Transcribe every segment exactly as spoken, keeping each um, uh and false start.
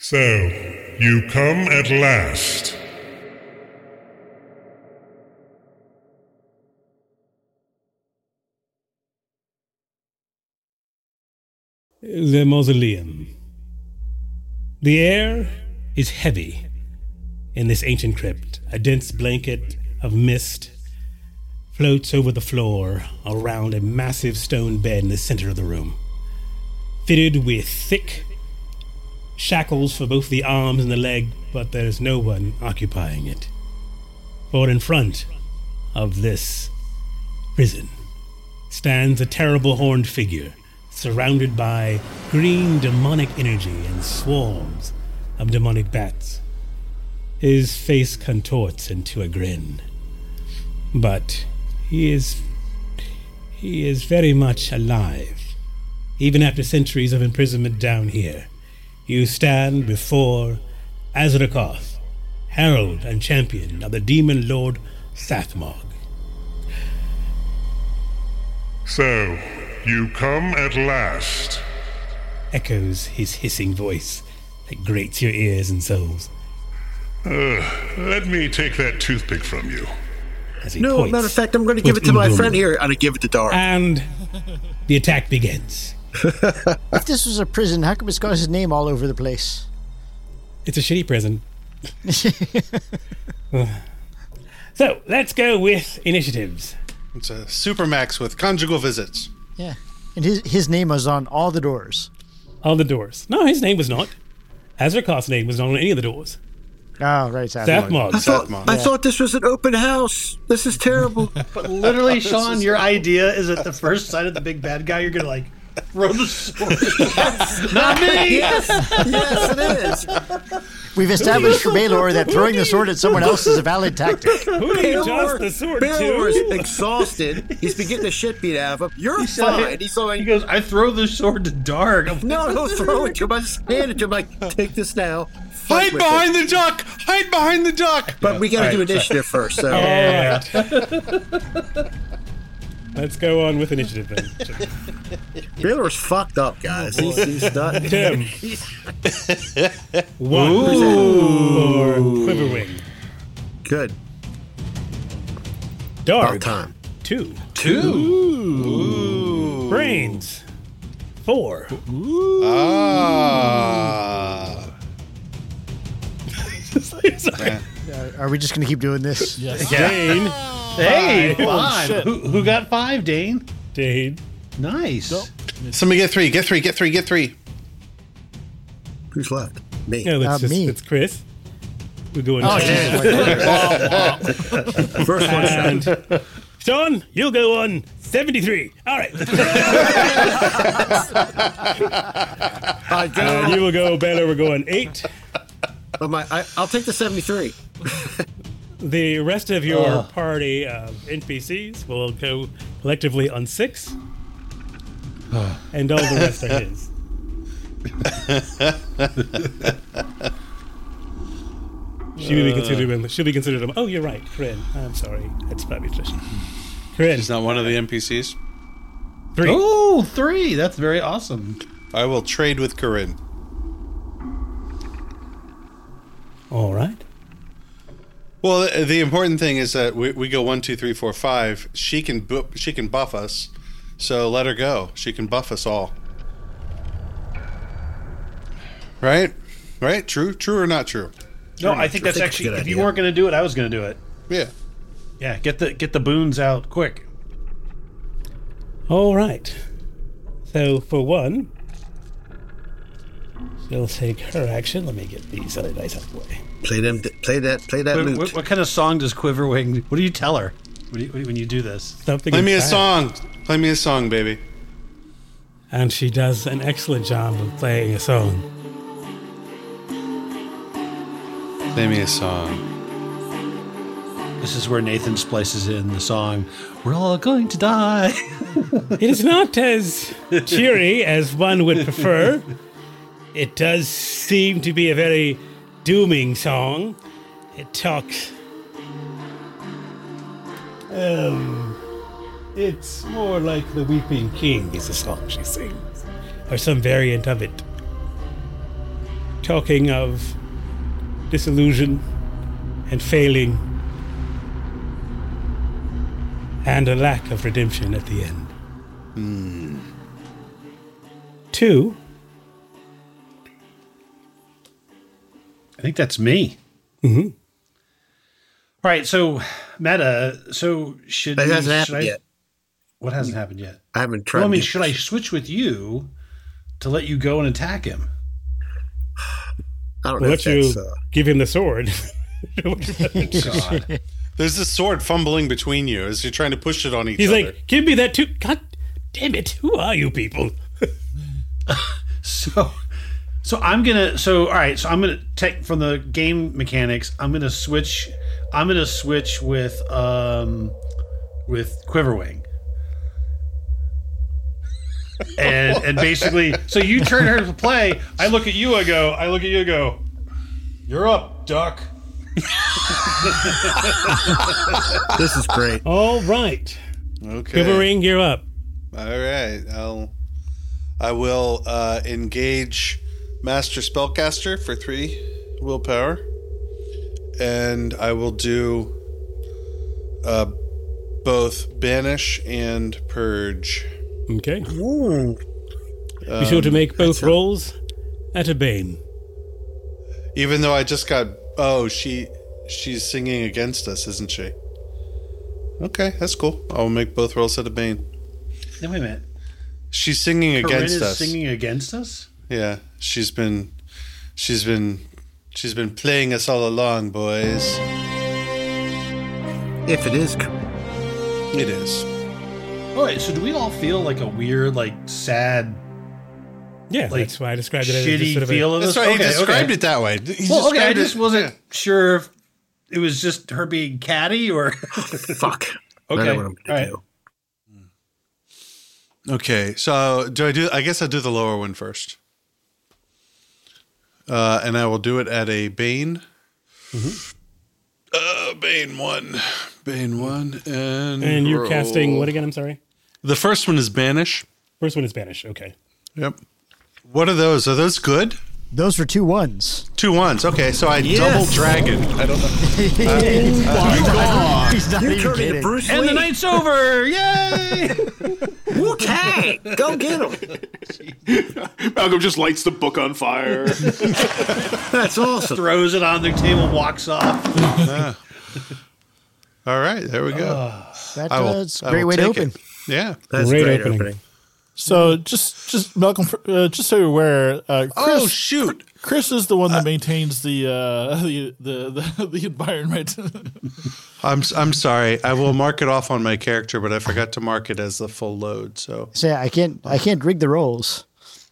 So, you come at last. The mausoleum. The air is heavy in this ancient crypt. A dense blanket of mist floats over the floor around a massive stone bed in the center of the room, fitted with thick shackles for both the arms and the leg, but there's no one occupying it. For in front of this prison stands a terrible horned figure, surrounded by green demonic energy and swarms of demonic bats. His face contorts into a grin, but he is he is very much alive. Even after centuries of imprisonment down here, you stand before Azrakoth, herald and champion of the demon lord Sathmog. So, you come at last. Echoes his hissing voice that grates your ears and souls. Uh, let me take that toothpick from you. As he No, points matter of fact, I'm going to give it to my friend here, and I give it to Dark. And the attack begins. If this was a prison, how come it's got his name all over the place? It's a shitty prison. So, let's go with initiatives. It's a supermax with conjugal visits. Yeah. And his his name was on all the doors. All the doors. No, his name was not. Azrakoth's name was not on any of the doors. Oh, right. Sathmog. I thought, Sathmog. I thought this was an open house. This is terrible. But literally, Sean, your idea is at the first sight of the big bad guy, you're going to, like, throw the sword. Not me! Yes, yes, it is. We've established for Baylor that throwing the sword at someone else is a valid tactic. Who do you toss the sword Baylor to? is exhausted. He's been getting the shit beat out of him. You're He said- fine. He's like, He goes, I throw the sword to Dark. I'm- no, don't throw it to him. I just hand it to him. Like, take this now. Fight Hide with behind it. the duck! Hide behind the duck! But we got to All do right, initiative first. So. All right. Let's go on with initiative then. Baylor's fucked up, guys. He's, he's not. Tim. One for Quiverwing. Good. Dark. About time. Two. Two. Brains. Four. Ah. Sorry. Uh, are we just going to keep doing this? Yes. Dane. Hey, Five. five. shit. Who, who got five, Dane? Dane. Nice. Go. Somebody get three, get three, get three, get three. Who's left? Me. No, it's Uh, just, me. it's Chris. We're going Oh, to Jesus. First one shot. And Sean, you'll go on seventy-three. All right. I go. And you will go, Baylor, we're going eight. Oh, my, I, I'll take the seventy-three. The rest of your party of N P Cs will go collectively on six. And all the rest are his. She will be considered him. She'll be considered him. Oh, you're right, Corinne. I'm sorry. That's probably just Corinne. He's not one of the N P Cs. Three. Oh, three. That's very awesome. I will trade with Corinne. All right. Well, the, the important thing is that we, we go one, two, three, four, five. She can bu- she can buff us, so let her go. She can buff us all. Right, right. True, true or not true? No, I think I that's think it's a actually. good If you idea. weren't going to do it, I was going to do it. Yeah. Yeah, get the get the boons out quick. All right. So for one, she'll take her action. Let me get these other dice out of the way. Play them. Play that. Play that What, loot. what, what kind of song does Quiverwing? What do you tell her? What do you, when you do this? Something Play me a in fact. song. Play me a song, baby. And she does an excellent job of playing a song. Play me a song. This is where Nathan splices in the song. We're all going to die. It is not as cheery as one would prefer. It does seem to be a very dooming song. It talks. Um, it's more like The Weeping King is the song she sings, or some variant of it. talking of disillusion and failing and a lack of redemption at the end. Hmm. Two, I think that's me. Mm-hmm. All right, so Meta, so should That we- hasn't should happened I- yet. What hasn't happened yet? I haven't tried. Well, I mean, to- should I switch with you to let you go and attack him? I don't we'll know let if you that's. Uh, give him the sword. God. There's this sword fumbling between you as you're trying to push it on each He's other. like, give me that too. God damn it. Who are you people? So, so I'm gonna. So all right. So I'm gonna take from the game mechanics. I'm gonna switch. I'm gonna switch with um, with Quiverwing. And and basically, so you turn her to play. I look at you. I go. I look at you. I go. You're up, Duck. this is great. All right. Okay. Quivering, you're up. All right. I'll. I will uh, engage Master Spellcaster for three willpower, and I will do uh, both Banish and Purge. Okay. Ooh. Be sure to make both rolls at a bane. Even though I just got. Oh, she she's singing against us, isn't she? Okay, that's cool. I'll make both rolls at a Bane. Now, wait a minute. She's singing Corinne against is us. singing against us? Yeah, she's been, she's been, she's been playing us all along, boys. If it is. It is. All right, so do we all feel like a weird, like, sad, Yeah, like, that's why I described it as shitty just sort of feel a, of That's this? right. Okay, he described okay. it that way. He Well, okay, I described just it- wasn't yeah. sure if it was just her being catty or... Fuck. I Okay, know what I'm all gonna right. do. Okay, so do I do? I guess I'll do the lower one first, uh, and I will do it at a Bane. Mm-hmm. Uh, Bane one, Bane one, and and you're roll. casting what again? I'm sorry. The first one is Banish. First one is Spanish. Okay. Yep. What are those? Are those good? Those were two ones. Two ones. Okay, so I Yes. double dragon. I don't know. He's not You're even turning kidding. to Bruce And Lee. the night's over! Yay! Okay, go get him. Malcolm just lights the book on fire. That's awesome. Throws it on the table, walks off. All right, there we go. That's I will- uh, it's a I great will way to take open. it. Yeah. That's Great a great opening. opening. So just, just Malcolm, uh, just so you're aware, uh, Chris, Oh shoot! Chris is the one that maintains the uh, the, the the the environment. I'm I'm sorry. I will mark it off on my character, but I forgot to mark it as the full load. So Say I can't I can't rig the rolls.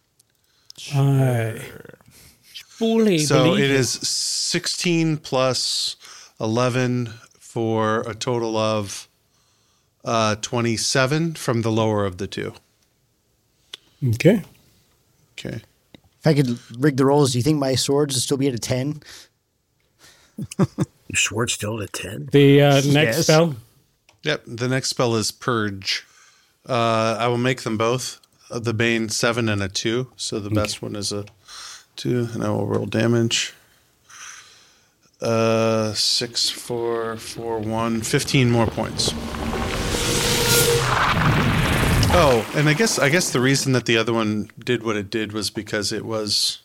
I fully so believe it is sixteen plus eleven for a total of uh, twenty-seven from the lower of the two. Okay. Okay. If I could rig the rolls, do you think my swords would still be at a ten? Your sword's still at a ten. The uh, next Yes. spell. Yep. The next spell is Purge. Uh, I will make them both. Uh, the Bane seven and a two. So the best one is a two, and I will roll damage. Uh, six, four, four, one, fifteen more points. Oh, and I guess I guess the reason that the other one did what it did was because it was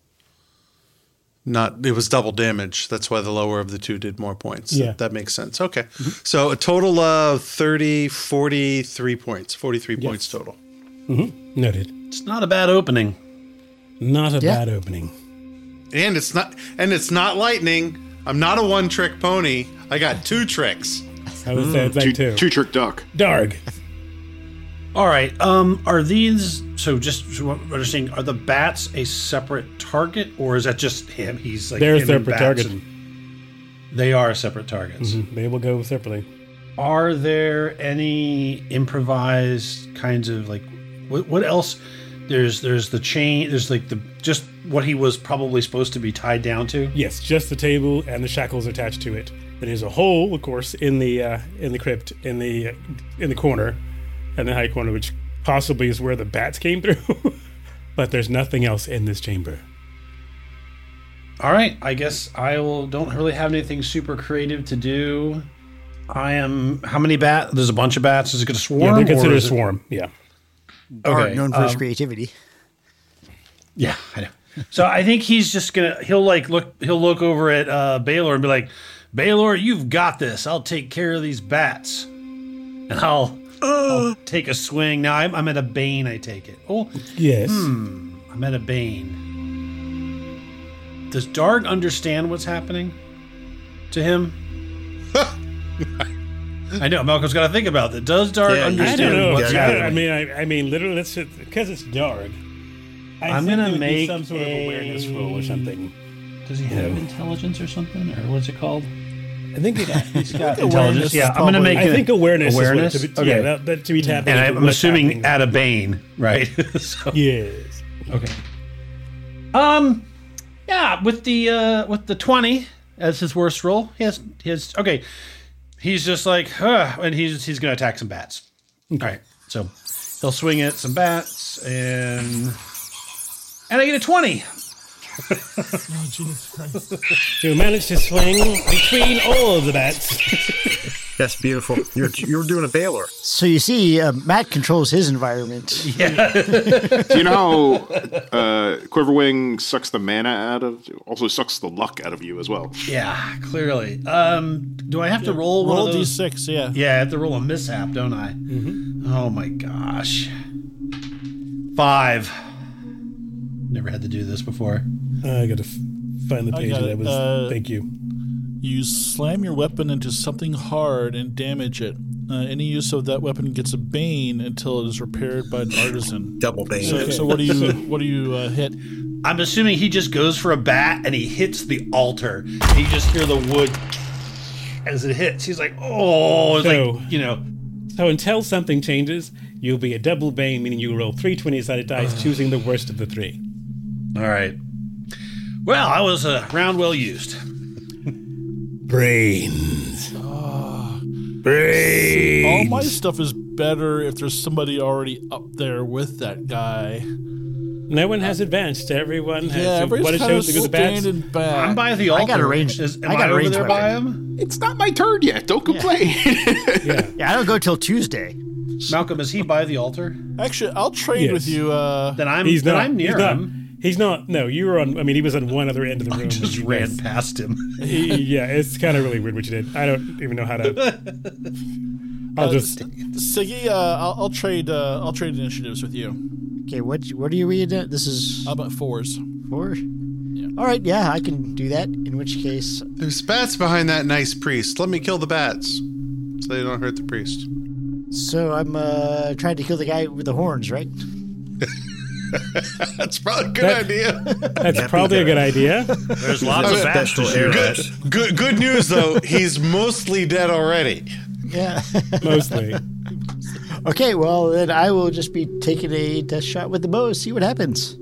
not it was double damage. That's why the lower of the two did more points. Yeah. That, that makes sense. Okay. So a total of thirty, forty-three points. forty-three points total. Noted. It's not a bad opening. Not a Yeah. bad opening. And it's not and it's not lightning. I'm not a one-trick pony. I got two tricks. I would say that two, too. two trick duck. Darg. All right. Um, are these so? Just so I'm understanding, are the bats a separate target, or is that just him? He's like They're a him and separate bats target. and- they are separate targets. They will go separately. Are there any improvised kinds of like what? What else? There's there's the chain. There's like the just what he was probably supposed to be tied down to. Yes, just the table and the shackles attached to it. There's a hole, of course, in the uh, in the crypt in the uh, in the corner, in the high corner, which possibly is where the bats came through. But there's nothing else in this chamber. All right, I guess I will. Don't really have anything super creative to do. I am. How many bats? There's a bunch of bats. Is it going to swarm? Yeah, they're or considered a is it- swarm. Yeah. Art Okay, known for his um, creativity. Yeah, I know. So I think he's just gonna. He'll like look. He'll look over at uh, Baylor and be like, "Baylor, you've got this. I'll take care of these bats, and I'll, I'll take a swing." Now I'm, I'm at a Bane. I take it. Oh, Yes. I'm at a Bane. Does Darg understand what's happening to him? I know Malcolm's got to think about that. Does Darg Yeah, I understand don't know. what's Yeah, happening? I mean, I, I mean, literally, that's because it's dark. I I'm think gonna it would be make some sort of awareness a- roll or something. Does he have intelligence or something, or what's it called? I think it, He's got Awareness intelligence. is Yeah, I'm going to probably- make. I a- think awareness, Awareness. is what to be, Okay. yeah, that, that to be tapping. and into I'm what's assuming happening. at a Bane, right? So, Yes. okay. Um, yeah, with the uh, with the twenty as his worst roll, he has his okay. He's just like, huh, and he's he's gonna attack some bats. All right, so he'll swing at some bats, and and I get a twenty. Oh, Jesus Christ. You managed to swing between all of the bats. That's beautiful. You're you're doing a Baylor. So you see, uh, Matt controls his environment. Do you know how uh, Quiverwing sucks the mana out of, also sucks the luck out of you as well? Yeah, clearly. Um, do I have to roll one Roll of d those? six, yeah. Yeah, I have to roll a mishap, don't I? Mm-hmm. Oh my gosh. Five. Never had to do this before. I gotta f- find the I page got that it. was. Uh, thank you. You slam your weapon into something hard and damage it. Uh, any use of that weapon gets a bane until it is repaired by an artisan. Double Bane. So, so what do you what do you uh, hit? I'm assuming he just goes for a bat and he hits the altar. And you just hear the wood as it hits. He's like, oh, it's So- like, you know. So until something changes, you'll be a double bane, meaning you roll three twenty-sided dice, choosing the worst of the three. All right. Well, I was a uh, round well used. Brains. Brains. All my stuff is better if there's somebody already up there with that guy. No one has advanced. Everyone has. Yeah, so everybody's what it kind of shows to go to bats. standing back. I'm by the altar. got a ranged- Is, am I got a over ranged there by weapon. him? It's not my turn yet. Don't complain. Yeah. Yeah, I don't go till Tuesday. Malcolm, is he by the altar? Actually, I'll trade Yes. with you. Uh, Then I'm, He's then not. I'm near he's not. him. He's not. No, you were on. I mean, he was on one other end of the room. Just You ran guys- past him. he- yeah, it's kind of really weird what you did. I don't even know how to. I'll just. Siggy, uh, I'll, I'll trade. Uh, I'll trade initiatives with you. Okay, what what are you reading? This is How about fours? four. All right, yeah, I can do that. In which case, There's bats behind that nice priest. Let me kill the bats so they don't hurt the priest. so I'm uh, trying to kill the guy with the horns, right? That's probably a good That- idea. That's probably a good idea. There's lots of bats to Special shoot air at. bats. Good good news though, he's mostly dead already. Yeah. Mostly. Okay, well then I will just be taking a test shot with the bow. See what happens.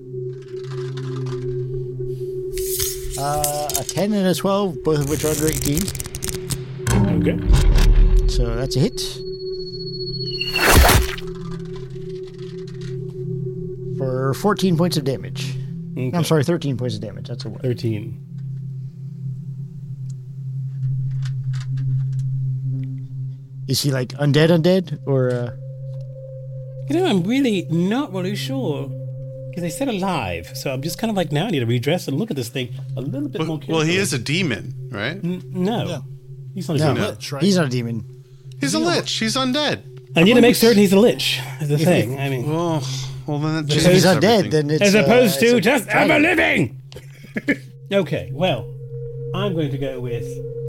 Uh, a ten and a twelve, both of which are under eighteen. Okay. So that's a hit. For fourteen points of damage. Okay. I'm sorry, thirteen points of damage. That's a word. Thirteen. Is he like undead, undead, or? Uh... You know, I'm really not really sure. Because they said alive, so I'm just kind of like, now I need to redress and look at this thing a little bit more Well, carefully. well, he is a demon, right? N- no. Yeah. He's not a No, demon. Lich, right? he's not a demon. He's a lich. He's undead. I need to make certain he's a lich, is the thing. I mean, Well, well then that If changes he's undead, everything. then it's as uh, opposed it's to a just ever dragon. living! Okay, well, I'm going to go with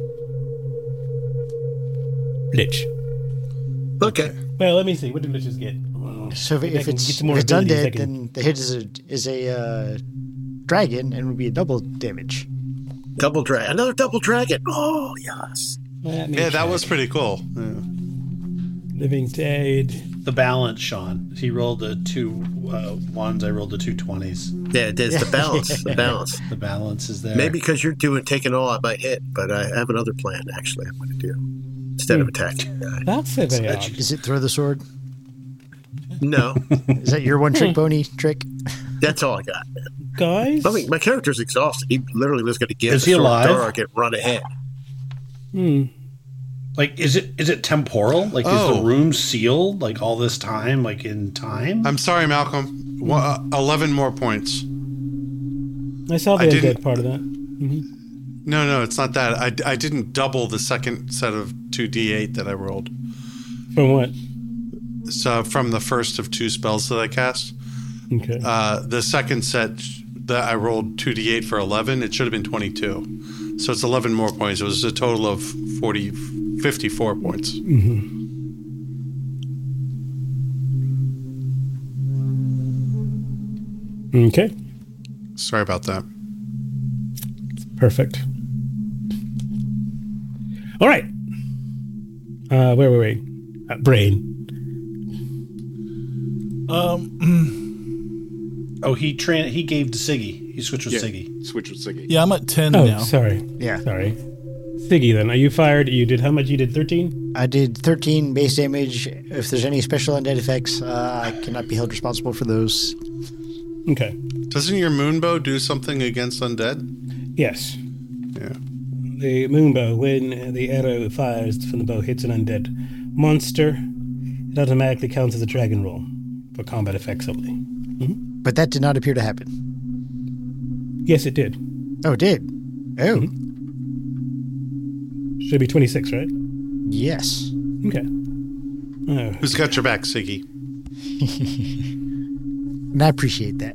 lich. Okay. Well, let me see. What do liches get? So if, Maybe I if can it's, get some more if it's abilities, I undead, can- then the hit is a is a uh, dragon and would be a double damage. Double dragon. Another double dragon. Oh, yes. Let me Yeah, that check. was pretty cool. Yeah. Living Dead. The balance, Sean. He rolled the two uh, ones. I rolled the two twenties. Yeah, there's the balance. The balance. The balance is there. Maybe because you're doing taking all, I might hit, but I have another plan, actually, I'm going to do. Instead of attacking the guy. That's a very odd. Is it throw the sword? No. Is that your one trick pony trick? That's all I got. Guys? I mean, my character's exhausted. He literally was going to give Is the he sword alive? Dark and run ahead. Hmm. Like, is it is it temporal? Like, is Oh. the room sealed? Like all this time? Like in time? I'm sorry, Malcolm. One, uh, Eleven more points. I saw the I undead didn't- part of that. No, no, it's not that. I, I didn't double the second set of two d eight that I rolled. From what? So from the first of two spells that I cast. Okay. Uh, the second set that I rolled two d eight for eleven, it should have been twenty-two. So it's eleven more points. It was a total of forty, fifty-four points. Okay. Sorry about that. Perfect. All right. Uh, where were we? Uh, brain. Um, oh, he tran- he gave to Siggy. He switched with Yeah, Siggy. switch with Siggy. yeah, I'm at ten Oh, now. sorry. Yeah. Sorry. Siggy, then. Are you fired? You did how much? You did thirteen? I did thirteen base damage. If there's any special undead effects, uh, I cannot be held responsible for those. Okay. Doesn't your moonbow do something against undead? Yes. Yeah. The moonbow, when the arrow fires from the bow hits an undead monster, it automatically counts as a dragon roll for combat effects only. But that did not appear to happen. Yes, it did. Oh, it did? Oh, Should be twenty-six, right? yes. Okay. Oh, Who's got your back, Siggy? And I appreciate that.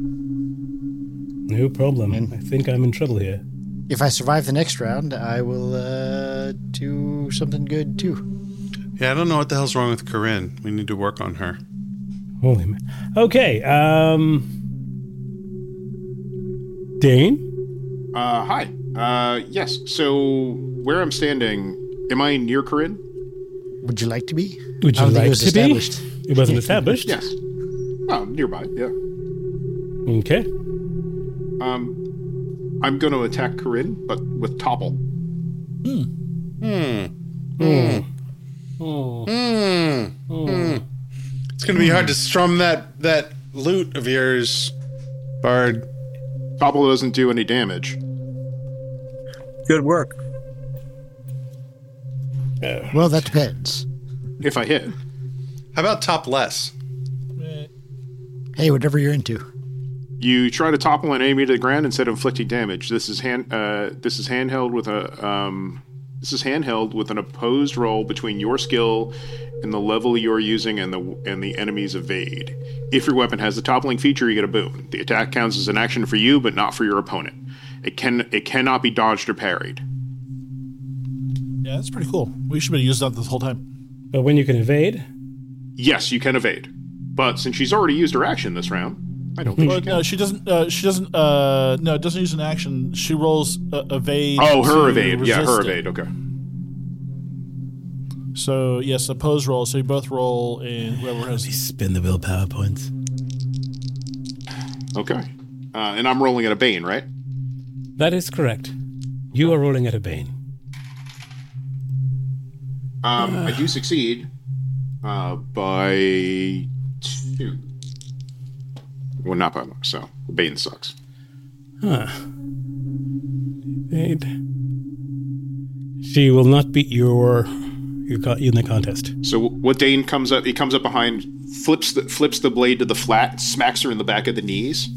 no problem. I think I'm in trouble here. If I survive the next round, I will uh, do something good too. Yeah, I don't know what the hell's wrong with Corinne. We need to work on her. Holy man. Okay. Um. Dane? Uh, hi. Uh, yes. So where I'm standing, am I near Corinne? Would you like to be? Would I you don't think like it was to established. be? It wasn't established. Yes. Oh, nearby. Yeah. Okay. Um, I'm going to attack Corinne, but with Topple. It's going to be hard to strum that, that lute of yours, Bard. Topple doesn't do any damage. Good work. Well, that depends. If I hit. How about top less? Hey, whatever you're into. You try to topple an enemy to the ground instead of inflicting damage. This is hand. Uh, this is handheld with a. Um, this is handheld with an opposed roll between your skill and the level you're using and the and the enemy's evade. If your weapon has the toppling feature, you get a boon. The attack counts as an action for you, but not for your opponent. It can. It cannot be dodged or parried. Yeah, that's pretty cool. We should have used that this whole time. But when you can evade? Yes, you can evade, but since she's already used her action this round, I don't think Well, she can. no, she doesn't. Uh, she doesn't. Uh, no, it doesn't use an action. She rolls uh, evade. Oh, to her evade. Yeah, her resist it. evade. Okay. So yes, opposed roll. So you both roll, and whoever has. Spin the willpower points. Okay. Uh, and I'm rolling at a Bane, right? That is correct. You are rolling at a Bane. Um, I do succeed uh, by two. Well, not by much, so Bane sucks. Huh. Evade. She will not beat your, your co- you in the contest. So what Dane comes up, he comes up behind, flips the flips the blade to the flat, smacks her in the back of the knees,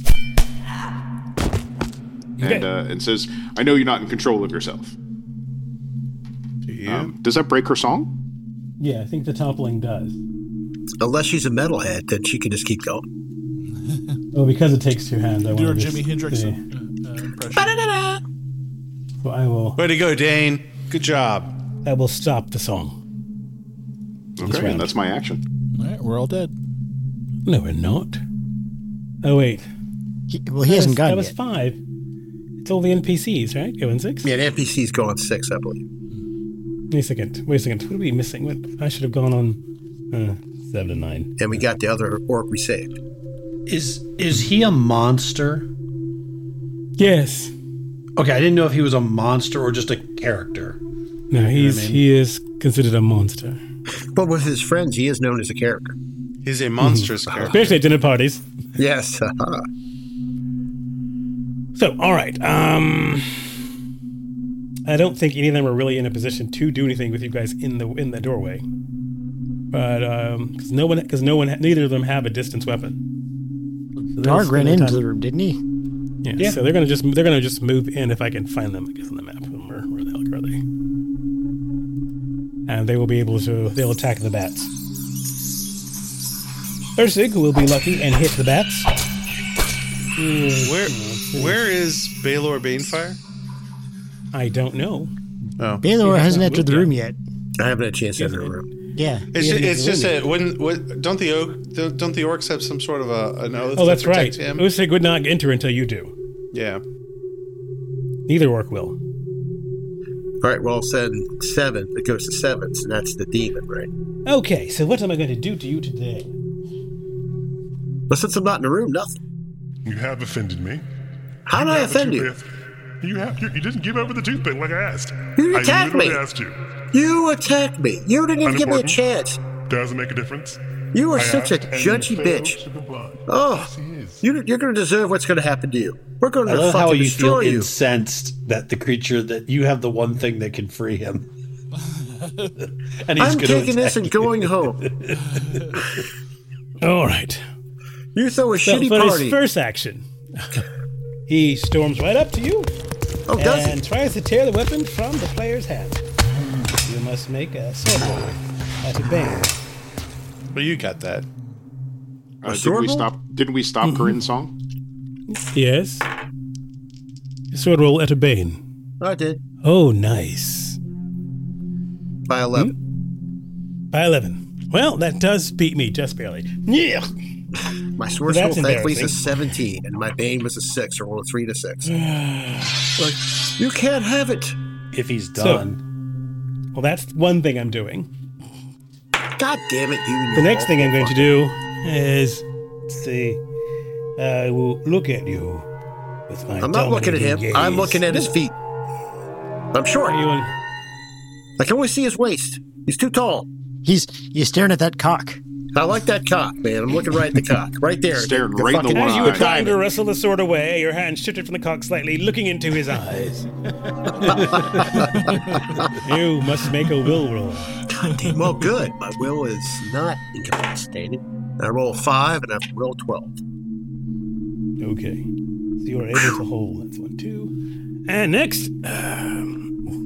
Okay. and uh, and says, "I know you're not in control of yourself." Do you? Um, does that break her song? Yeah, I think the toppling does. Unless she's a metalhead, then she can just keep going. Oh, because it takes two hands. I Do want your to Jimi Hendrix uh, uh, impression. So I will. Way to go, Dane. Good job. I will stop the song. Okay, round. and that's my action. All right, we're all dead. No, we're not. Oh wait. He, well, he hasn't that gone was yet. five. It's all the N P Cs, right? Going six? Yeah, the N P Cs go on six, I believe. Wait a second. Wait a second. What are we missing? What? I should have gone on uh, seven and nine. And we got the other orc we saved. Is is he a monster? Yes. Okay, I didn't know if he was a monster or just a character. No, he's I mean? he is considered a monster. But with his friends, he is known as a character. He's a monstrous character. Especially at dinner parties. Yes. Uh-huh. So, all right. Um, I don't think any of them are really in a position to do anything with you guys in the in the doorway. But um, because no one, because no one, neither of them have a distance weapon. So Darg ran time- into the room, didn't he? Yeah, Yeah. So they're gonna just they're gonna just move in if I can find them, I guess, on the map. Where, where the hell are they? And they will be able to. They'll attack the bats. Ursig will be lucky and hit the bats. Where where is Baelor Banefire? I don't know. Oh, Baelor He has hasn't not entered the moved room yet. yet. I haven't had a chance to enter the room. Yeah. it's Yeah, ju- he's it's just a a when what don't the oak don't, don't the orcs have some sort of a an oath? Oh, that's to protect right. Him? Ursig would not enter until you do. Yeah. Neither orc will. All right, well, then seven. It goes to seven, so that's the demon, right? Okay, so what am I going to do to you today? But since I'm not in the room, nothing. You have offended me. How did I have the offend you? toothpick. You have. You, you didn't give over the toothpick like I asked. You I attacked literally me. asked you. You attacked me. You didn't even give me a Unimportant. chance. Doesn't make a difference. You are I such a asked, and judgy you failed bitch. to comply. Oh, Yes, he is. you, you're going to deserve what's going to happen to you. We're going I to love fucking how you destroy feel you. incensed that the creature that you have the one thing that can free him. And he's I'm gonna taking this attack and you. going home. All right. You throw a So shitty for party. his first action, he storms right up to you oh, does and he? tries to tear the weapon from the player's hand. You must make a sword roll at a bang. Well, you got that. Uh, did sword we roll? stop? Didn't we stop Corinne's song? Yes. Sword roll at a bane. I did. Oh, nice. By eleven. By eleven. Well, that does beat me just barely. Yeah. My sword That's roll, thankfully, is a embarrassing. seventeen, and my bane was a six, or roll a three to six. Like, you can't have it. If he's So- done. Well, that's one thing I'm doing. God damn it, you. and The your next thing I'm going to awful do is, let's see, I will look at you with my I'm not looking at him. dominating I'm gaze. looking at his feet. I'm short. Are you in- I can only see his waist. He's too tall. He's he's staring at that cock. I like that cock, man. I'm looking right at the cock. Right there. Staring The right in the fucking one As you eye. were trying to diamond. wrestle the sword away, your hand shifted from the cock slightly, looking into his eyes. You must make a will roll. God damn. Well, good. My will is not incapacitated. I roll a five, and I roll twelve. Okay. So you are able to hold. That's one, two. And next. Um,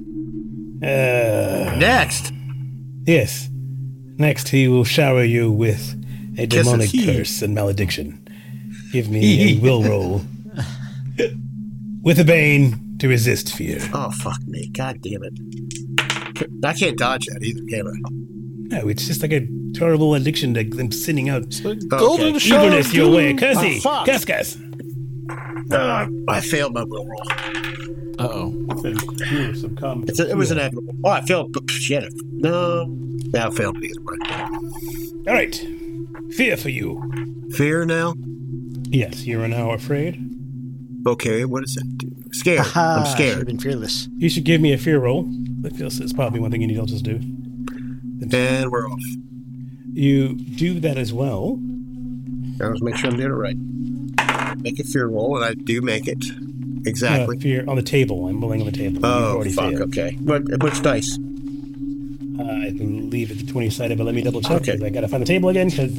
uh, Next. yes. Next, he will shower you with a Kisses. demonic curse and malediction. Give me a will roll. With a bane to resist fear. Oh, fuck me. God damn it. I can't dodge that either, can I? No, it's just like a terrible addiction to them sending out Golden Okay. shower. evilness your way. Cussy, Oh, fuck. cuss, cuss. Uh, I failed my will roll. Uh oh. It's a, it was inevitable. Oh, I failed. but Shit. No. Yeah, I failed either way. All right. Fear for you. Fear now? Yes, you are now afraid. Okay, what does that do? Scared. Aha, I'm Should have scared. been fearless. You should give me a fear roll. I feel it's probably one thing you need to just do. And we're off. You do that as well. I was make sure I'm doing it right. Make a fear roll, and I do make it. Uh, Exactly. fear on the table. I'm rolling on the table. You've oh, already fuck. failed. Okay. What, which dice? Uh, I believe it's twenty-sided, but let me double check. Okay. 'Cause I gotta find the table again, because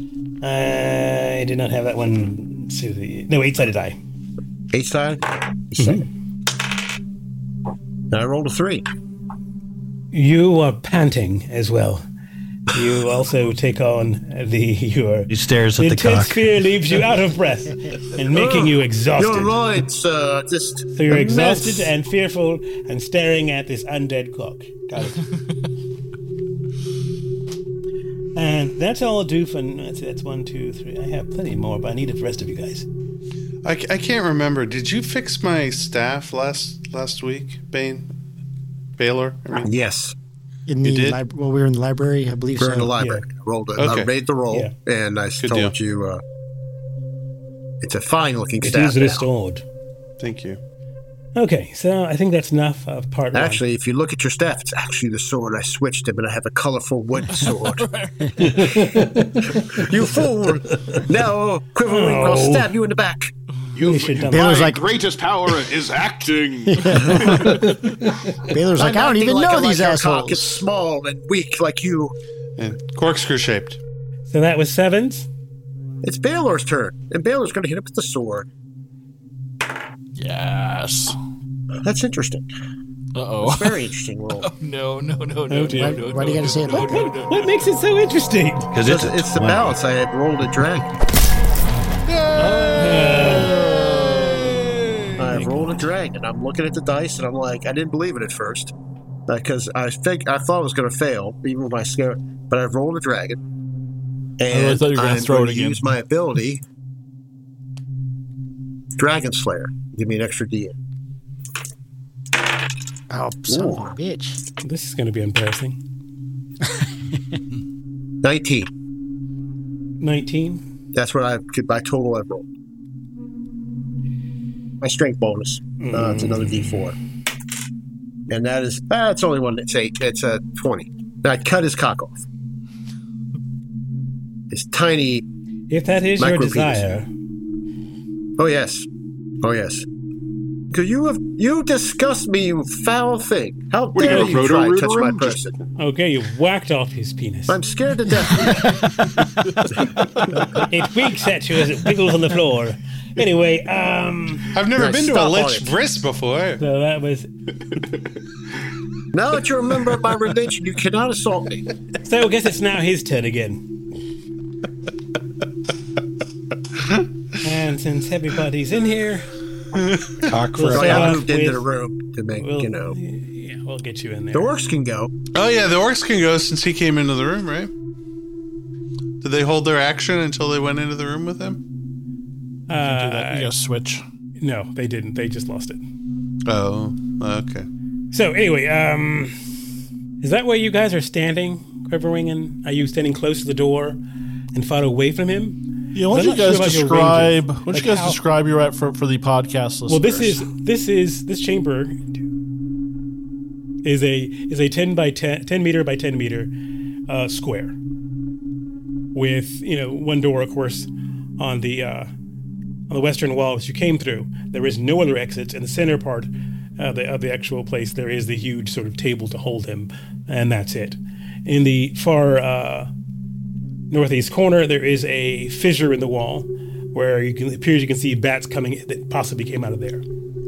I did not have that one. Let's see the- No, eight-sided die. Eight side? Mm-hmm. And I rolled a three. You are panting as well. You also take on the your He stares at the intense cock. fear leaves you out of breath and making you exhausted. You're right, sir. Just So you're a exhausted mess. and fearful and staring at this undead cock. Got it. And that's all I'll do for. That's, that's one, two, three. I have plenty more, but I need the rest of you guys. I, I can't remember. Did you fix my staff last last week, Bane? Baylor? I mean, Yes. In You the did? lib- well, we were in the library, I believe. We're so. in the library. I rolled a, I Okay. made the roll, Yeah. and I Good told deal. you uh, it's a fine looking It staff. is now. restored. thank you. Okay, so I think that's enough of part one. Actually, if you look at your staff, it's actually the sword. I switched it, but I have a colorful wood sword. You fool! Now, Quiverwing, Oh. I'll stab you in the back. You should done Baylor's My like- greatest power is acting. Baylor's like, I don't I'm even acting know like these a like your cock is assholes. small and weak like you. And corkscrew shaped. So that was sevens. It's Baylor's turn, and Baylor's going to hit him with the sword. Yes. That's interesting. Uh-oh. Very interesting roll. No, no, no, no, Oh, dear. no, no, Why do you no, gotta say no, it no, like no, What, no, what makes it so interesting? Because It's, it's, a it's the twenty. balance. I had rolled a dragon. I rolled a dragon. I'm looking at the dice, and I'm like, I didn't believe it at first. Because I think I thought it was going to fail, even with my scare. But I rolled a dragon. And really thought you were gonna I'm throw going it to again. use my ability, Dragon Slayer. Give me an extra D. Oh, son of a bitch. This is going to be embarrassing. nineteen. nineteen. That's what I my total I've rolled. My strength bonus. Uh, it's another D four. And that is uh, it's only one. It's eight. It's a twenty. I cut his cock off. His tiny. If that is your Micro desire, Oh yes. Oh yes. Because you have you disgust me, you foul thing. How What are dare you you gonna try to roto-rooter touch my him? Just- person? okay, you whacked off his penis. I'm scared to death. It winks at you as it wiggles on the floor. Anyway, um, I've never Right, been to a stop on lich it. bris before. so that was. Now that you're a member of my religion, you cannot assault me. So I guess it's now his turn again. And since everybody's in here, Cock We'll for So start I off moved into with- the room to make, we'll, you know. yeah, we'll get you in there. The orcs can go. Oh yeah, the orcs can go since he came into the room, right? Did they hold their action until they went into the room with him? Do that. Uh, You gotta switch. no, they didn't. They just lost it. Oh, okay. So anyway, um, is that where you guys are standing, Quiverwing? And are you standing close to the door and far away from him? Yeah, why I'm don't you not guys sure about your describe? ranges. Why don't Like you guys how- describe your at for for the podcast listeners? Well, this is this is this chamber is a is a ten by ten, ten meter by ten meter uh, square with, you know, one door, of course, on the uh, on the western wall as you came through. There is no other exits. In the center part of the of the actual place, there is the huge sort of table to hold him, and that's it. In the far uh, northeast corner, there is a fissure in the wall where you can it appears you can see bats coming that possibly came out of there.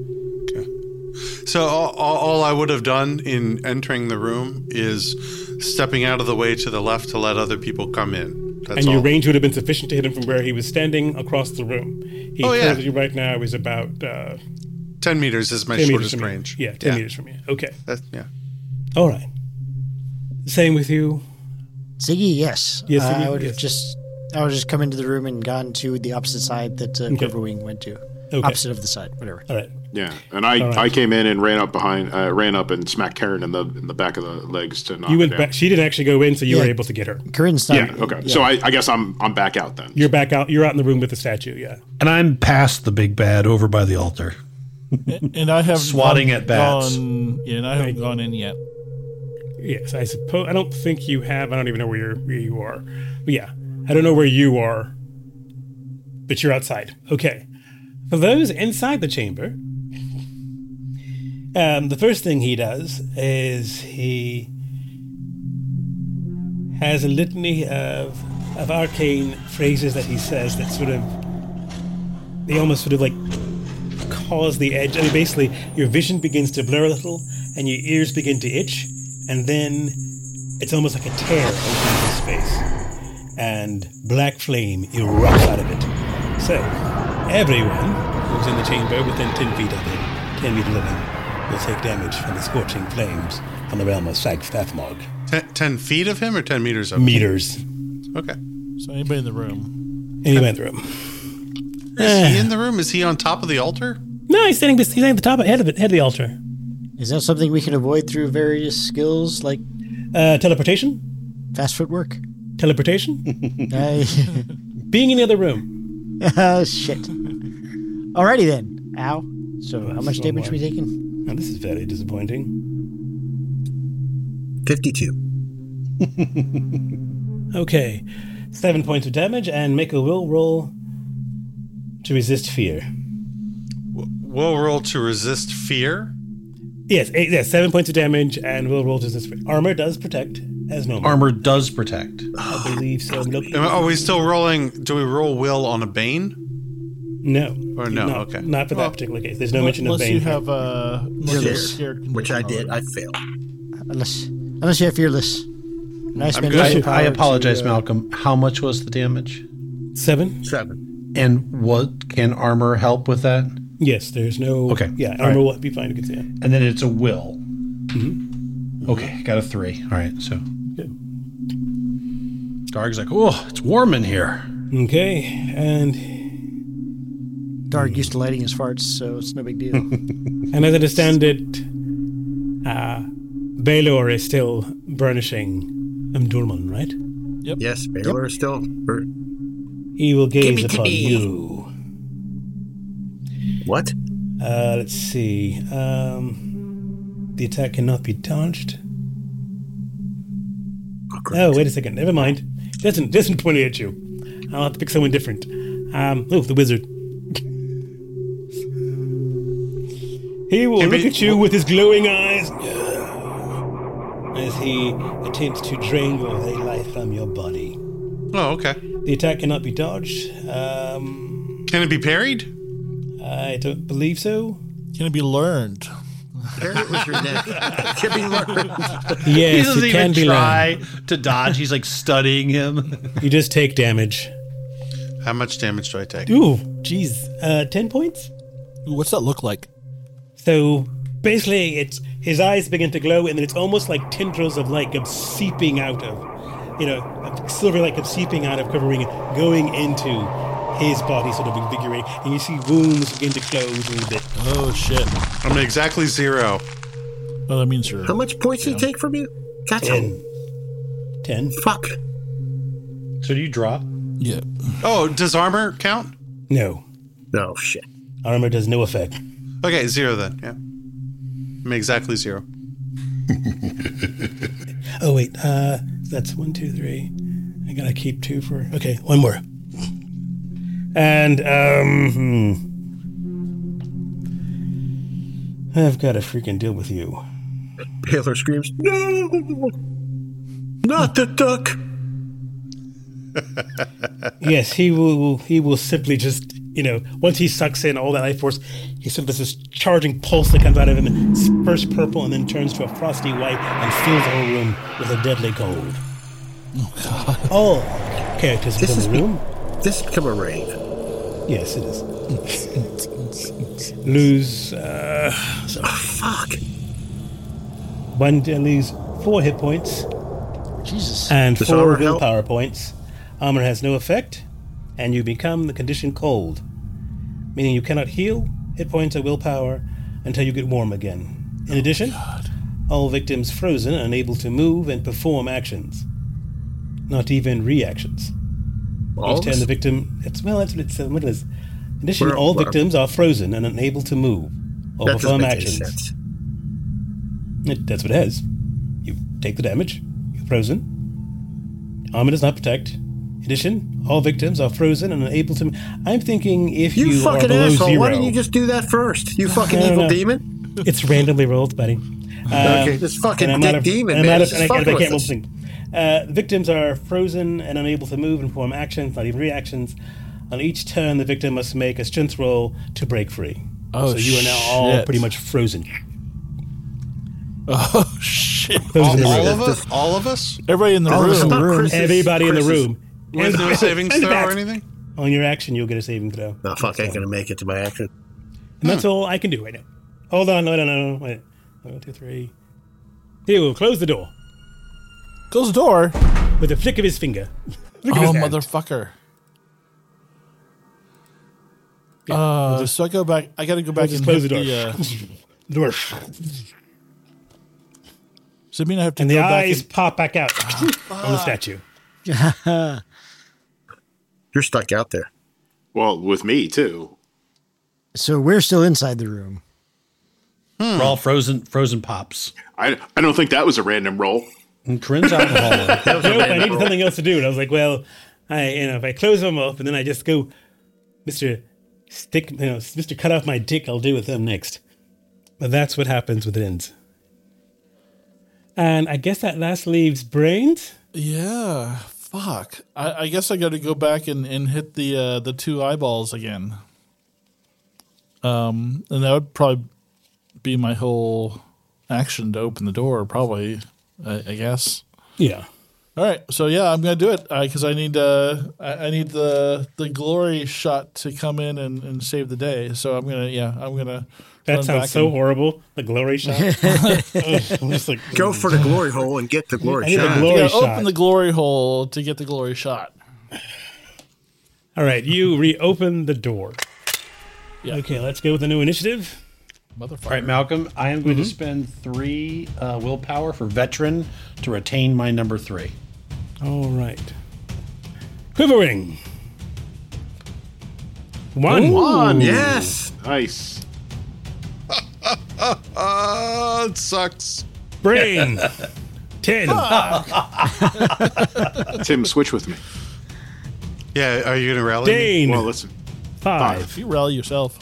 So all, all, all I would have done in entering the room is stepping out of the way to the left to let other people come in. That's And all. your range would have been sufficient to hit him from where he was standing across the room. He Oh, yeah. currently right now is about uh, ten meters is my ten meters shortest from range. you. Yeah, ten meters from you. Okay. That, yeah. All right. Same with you. Ziggy, yes. Yes, Uh, Ziggy, I would have yes. just, I would have just come into the room and gone to the opposite side that uh, Okay. Quiverwing went to. Okay. Opposite of the side, whatever. All right. Yeah, and I, right. I came in and ran up behind, uh, ran up and smacked Karen in the in the back of the legs to knock You her went down. back. She didn't actually go in, so you were Yeah. able to get her. Corinne's not. Yeah, okay. So I, I guess I'm I'm back out then. You're back out. You're out in the room with the statue. Yeah. And I'm past the big bad over by the altar. and I have Swatting not at bats. Gone, yeah, and I haven't gone in yet. Yes, I suppose. I don't think you have. I don't even know where you're. Where you are. But yeah, I don't know where you are. But you're outside. Okay. For those inside the chamber, um, the first thing he does is he has a litany of of arcane phrases that he says that sort of they almost sort of like cause the edge. I mean, basically, your vision begins to blur a little, and your ears begin to itch, and then it's almost like a tear opens into space, and black flame erupts out of it. So, everyone who's in the chamber within ten feet of him, ten meters of him, will take damage from the scorching flames from the realm of Sagstathmog. Ten, ten feet of him or ten meters of him? Meters. Okay. So anybody in the room? Anyway, in the room. Is he in the room? Is he on top of the altar? No, he's standing. He's standing at the top, head of it, head of the altar. Is that something we can avoid through various skills like Uh, teleportation. fast footwork? Teleportation. uh, Being in the other room. uh, shit. Alrighty then. Ow. So how much damage we taking? Now, this is very disappointing. fifty-two. Okay. Seven points of damage, and make a will roll to resist fear. Will roll to resist fear? Yes, eight, yes, seven points of damage, and will roll to resist fear. Armor does protect, as normal. Armor does protect. I believe so. Nope. Are we still rolling? Do we roll will on a bane? No. Or no? Not, Okay. Not for that Well, particular case. There's no mention of Unless Bane. you have uh, unless you have Fearless, scared which I condition did. already. I failed. Unless, unless you're fearless. And I spent good. two I, I power apologize, to, uh, Malcolm. How much was the damage? Seven? Seven. And what can armor help with that? Yes, there's no... Okay. Yeah, All armor right. will be fine. You can see it. And then it's a will. Mm-hmm. Okay, got a three. All right, so. Good. Darg's like, oh, it's warm in here. Okay, and... Darg used to lighting his farts, so it's no big deal. And as I understand it, uh, Baylor is still burnishing Umdurman, right? Yes, Baylor is still. bur- He will gaze Gimme, upon gimme. you. What? Uh, let's see. Um, the attack cannot be dodged. Oh, great. Oh, wait a second. Never mind. It doesn't, doesn't point at you. I'll have to pick someone different. Um, oh, the wizard. He will Can look we- at you with his glowing eyes as he attempts to drain your very life from your body. Oh, okay. The attack cannot be dodged. Um, Can it be parried? I don't believe so. Can it be learned? Parry it with your neck. It can be learned. He Yes, doesn't it can even be try learned. to dodge. He's like studying him. You just take damage. How much damage do I take? Ooh, jeez. Uh, ten points? Ooh, what's that look like? So basically, it's his eyes begin to glow, and then it's almost like tendrils of light come seeping out of, you know, a silver light comes seeping out of covering, going into his body, sort of invigorating, and you see wounds begin to close a little bit. Oh shit! I'm at exactly zero. Oh, that means you're. How much points did he take from you? That's Ten. Ten. Fuck. So do you draw? Yeah. Oh, does armor count? No, No, shit. armor does no effect. Okay, zero then. Yeah. I'm at exactly zero. Oh wait, uh, that's one, two, three. I gotta keep two for. Okay, one more. And um, hmm. I've got to freaking deal with you. Baylor screams, no! Not the duck! Yes, he will. He will simply just, you know, once he sucks in all that life force, he sort of has this charging pulse that comes out of him, and it's first purple, and then turns to a frosty white, and fills the whole room with a deadly cold. Oh God! All characters This within the is- room. This has become a rave. Yes, it is. Lose. Uh, so Fuck. one uh, lose four hit points Jesus. and Does four armor help? willpower points. Armor has no effect, and you become the condition cold, meaning you cannot heal hit points or willpower until you get warm again. In addition, all victims frozen are unable to move and perform actions, not even reactions. All Each of time us? the victim, it's well, that's what it says. Look at this. In addition, We're- all we're- victims are frozen and unable to move or That doesn't perform make any actions. sense. It, that's what it has. You take the damage. You're frozen. Armor does not protect. In addition, all victims are frozen and unable to. I'm thinking if You, you, are fucking below asshole. zero, Why didn't you just do that first? You fucking No, evil no. demon. it's randomly rolled, buddy. Okay, this fucking and I'm dick out of- demon, and I'm man. out of- He's and just I, and I fucking can't with move us. things. Uh, victims are frozen and unable to move and perform actions, not even reactions. On each turn, the victim must make a strength roll to break free. Oh, so you are now all shit. pretty much frozen. Oh shit! Those All, in the all room. of us? All of us? Everybody in the All of us room. about Chris's- Everybody in the Chris's- room. With no savings And the throw or bats. anything? On your action, you'll get a saving throw. No, fuck, I ain't gonna make it to my action. And that's all I can do right now. Hold on, no, no, no, no. Wait. One, two, three. He will close the door Close the door. with a flick of his finger. Flick of Oh his hand. motherfucker! Uh, so I go back. I got to go back Just and close hit the door. the. Uh, The door. does it mean I have to And go the back? eyes And, pop back out on the statue. You're stuck out there. Well, with me too. So we're still inside the room. We're all frozen frozen pops. I I don't think that was a random roll. And Corinne's out in the hallway. Nope, I needed something else to do. And I was like, well, I you know, if I close them up and then I just go, Mister Stick, you know, Mister Cut Off My Dick, I'll deal with them next. But that's what happens with ends. And I guess that last leaves brains. Yeah, fuck. I, I guess I got to go back and, and hit the uh, the two eyeballs again. Um, and that would probably be my whole action to open the door. Probably, I, I guess. Yeah. All right, so yeah, I'm gonna do it because I need uh, I, I need the the glory shot to come in and, and save the day. So I'm gonna yeah I'm gonna. That run sounds back so and- horrible. The glory shot. Ugh, I'm just like, Go for the glory hole and get the glory I need shot. the glory Yeah, shot. open the glory hole to get the glory shot. All right, you reopen the door. Yeah. Okay, let's go with the new initiative. Motherfucker. All right, Malcolm, I am going to spend three uh, willpower for veteran to retain my number three. All right. Quivering. One. One, yes. Nice. Uh, it sucks. Brain. Ten. Tim, switch with me. Yeah, are you gonna rally me? Dane. Well, listen. Five. You rally yourself.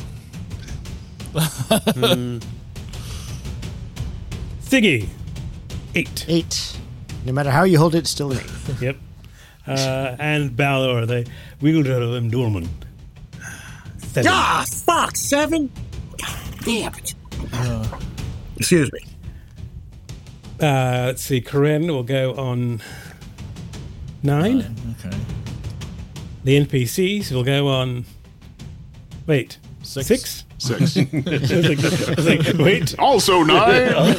Siggy. Eight. Eight. No matter how you hold it, it's still an eight. Yep. Uh, and Balor, the wielder of Endurement. Seven. Ah, fuck, seven? God damn it. Excuse me. Uh, let's see. Corinne will go on nine. Okay. The N P Cs will go on. Wait. Six. Six? Six. I was like, I was like, wait. Also nine.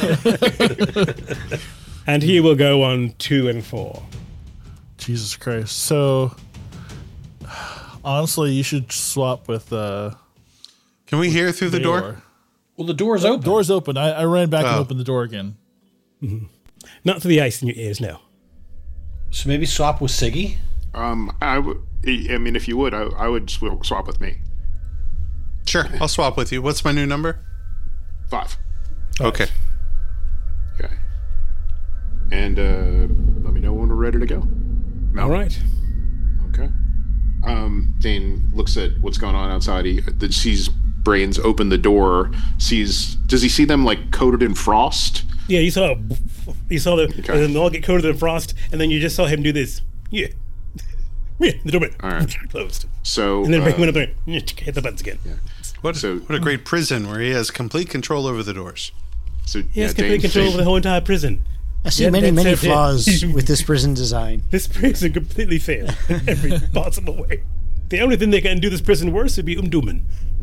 And he will go on two and four. Jesus Christ. So, honestly, you should swap with uh, Can we hear through the door? Baylor. Well, the door's open. Door's open. I, I ran back and Oh. opened the door again. Not for the ice in your ears, no. So maybe swap with Siggy? um, I would. I mean, if you would, I, I would sw- swap with me. Sure, I'll swap with you. What's my new number? Five. Okay. Okay. And uh, let me know when we're ready to go. Mel? All right. Okay. Um, Dane looks at what's going on outside. He that sees Brains open the door. Sees. Does he see them like coated in frost? Yeah, you saw you saw the Okay. and then they all get coated in frost, and then you just saw him do this. Yeah. Yeah, the door went All right. closed. So. And then uh, Rick went up there, yeah, hit the buttons again. What, So- what a great prison where he has complete control over the doors. so He yeah, has complete Dane, control Dane- over the whole entire prison. I see Yeah, many, that's many it. flaws with this prison design. This prison completely failed in every possible way. The only thing that can do this prison worse would be Umduman.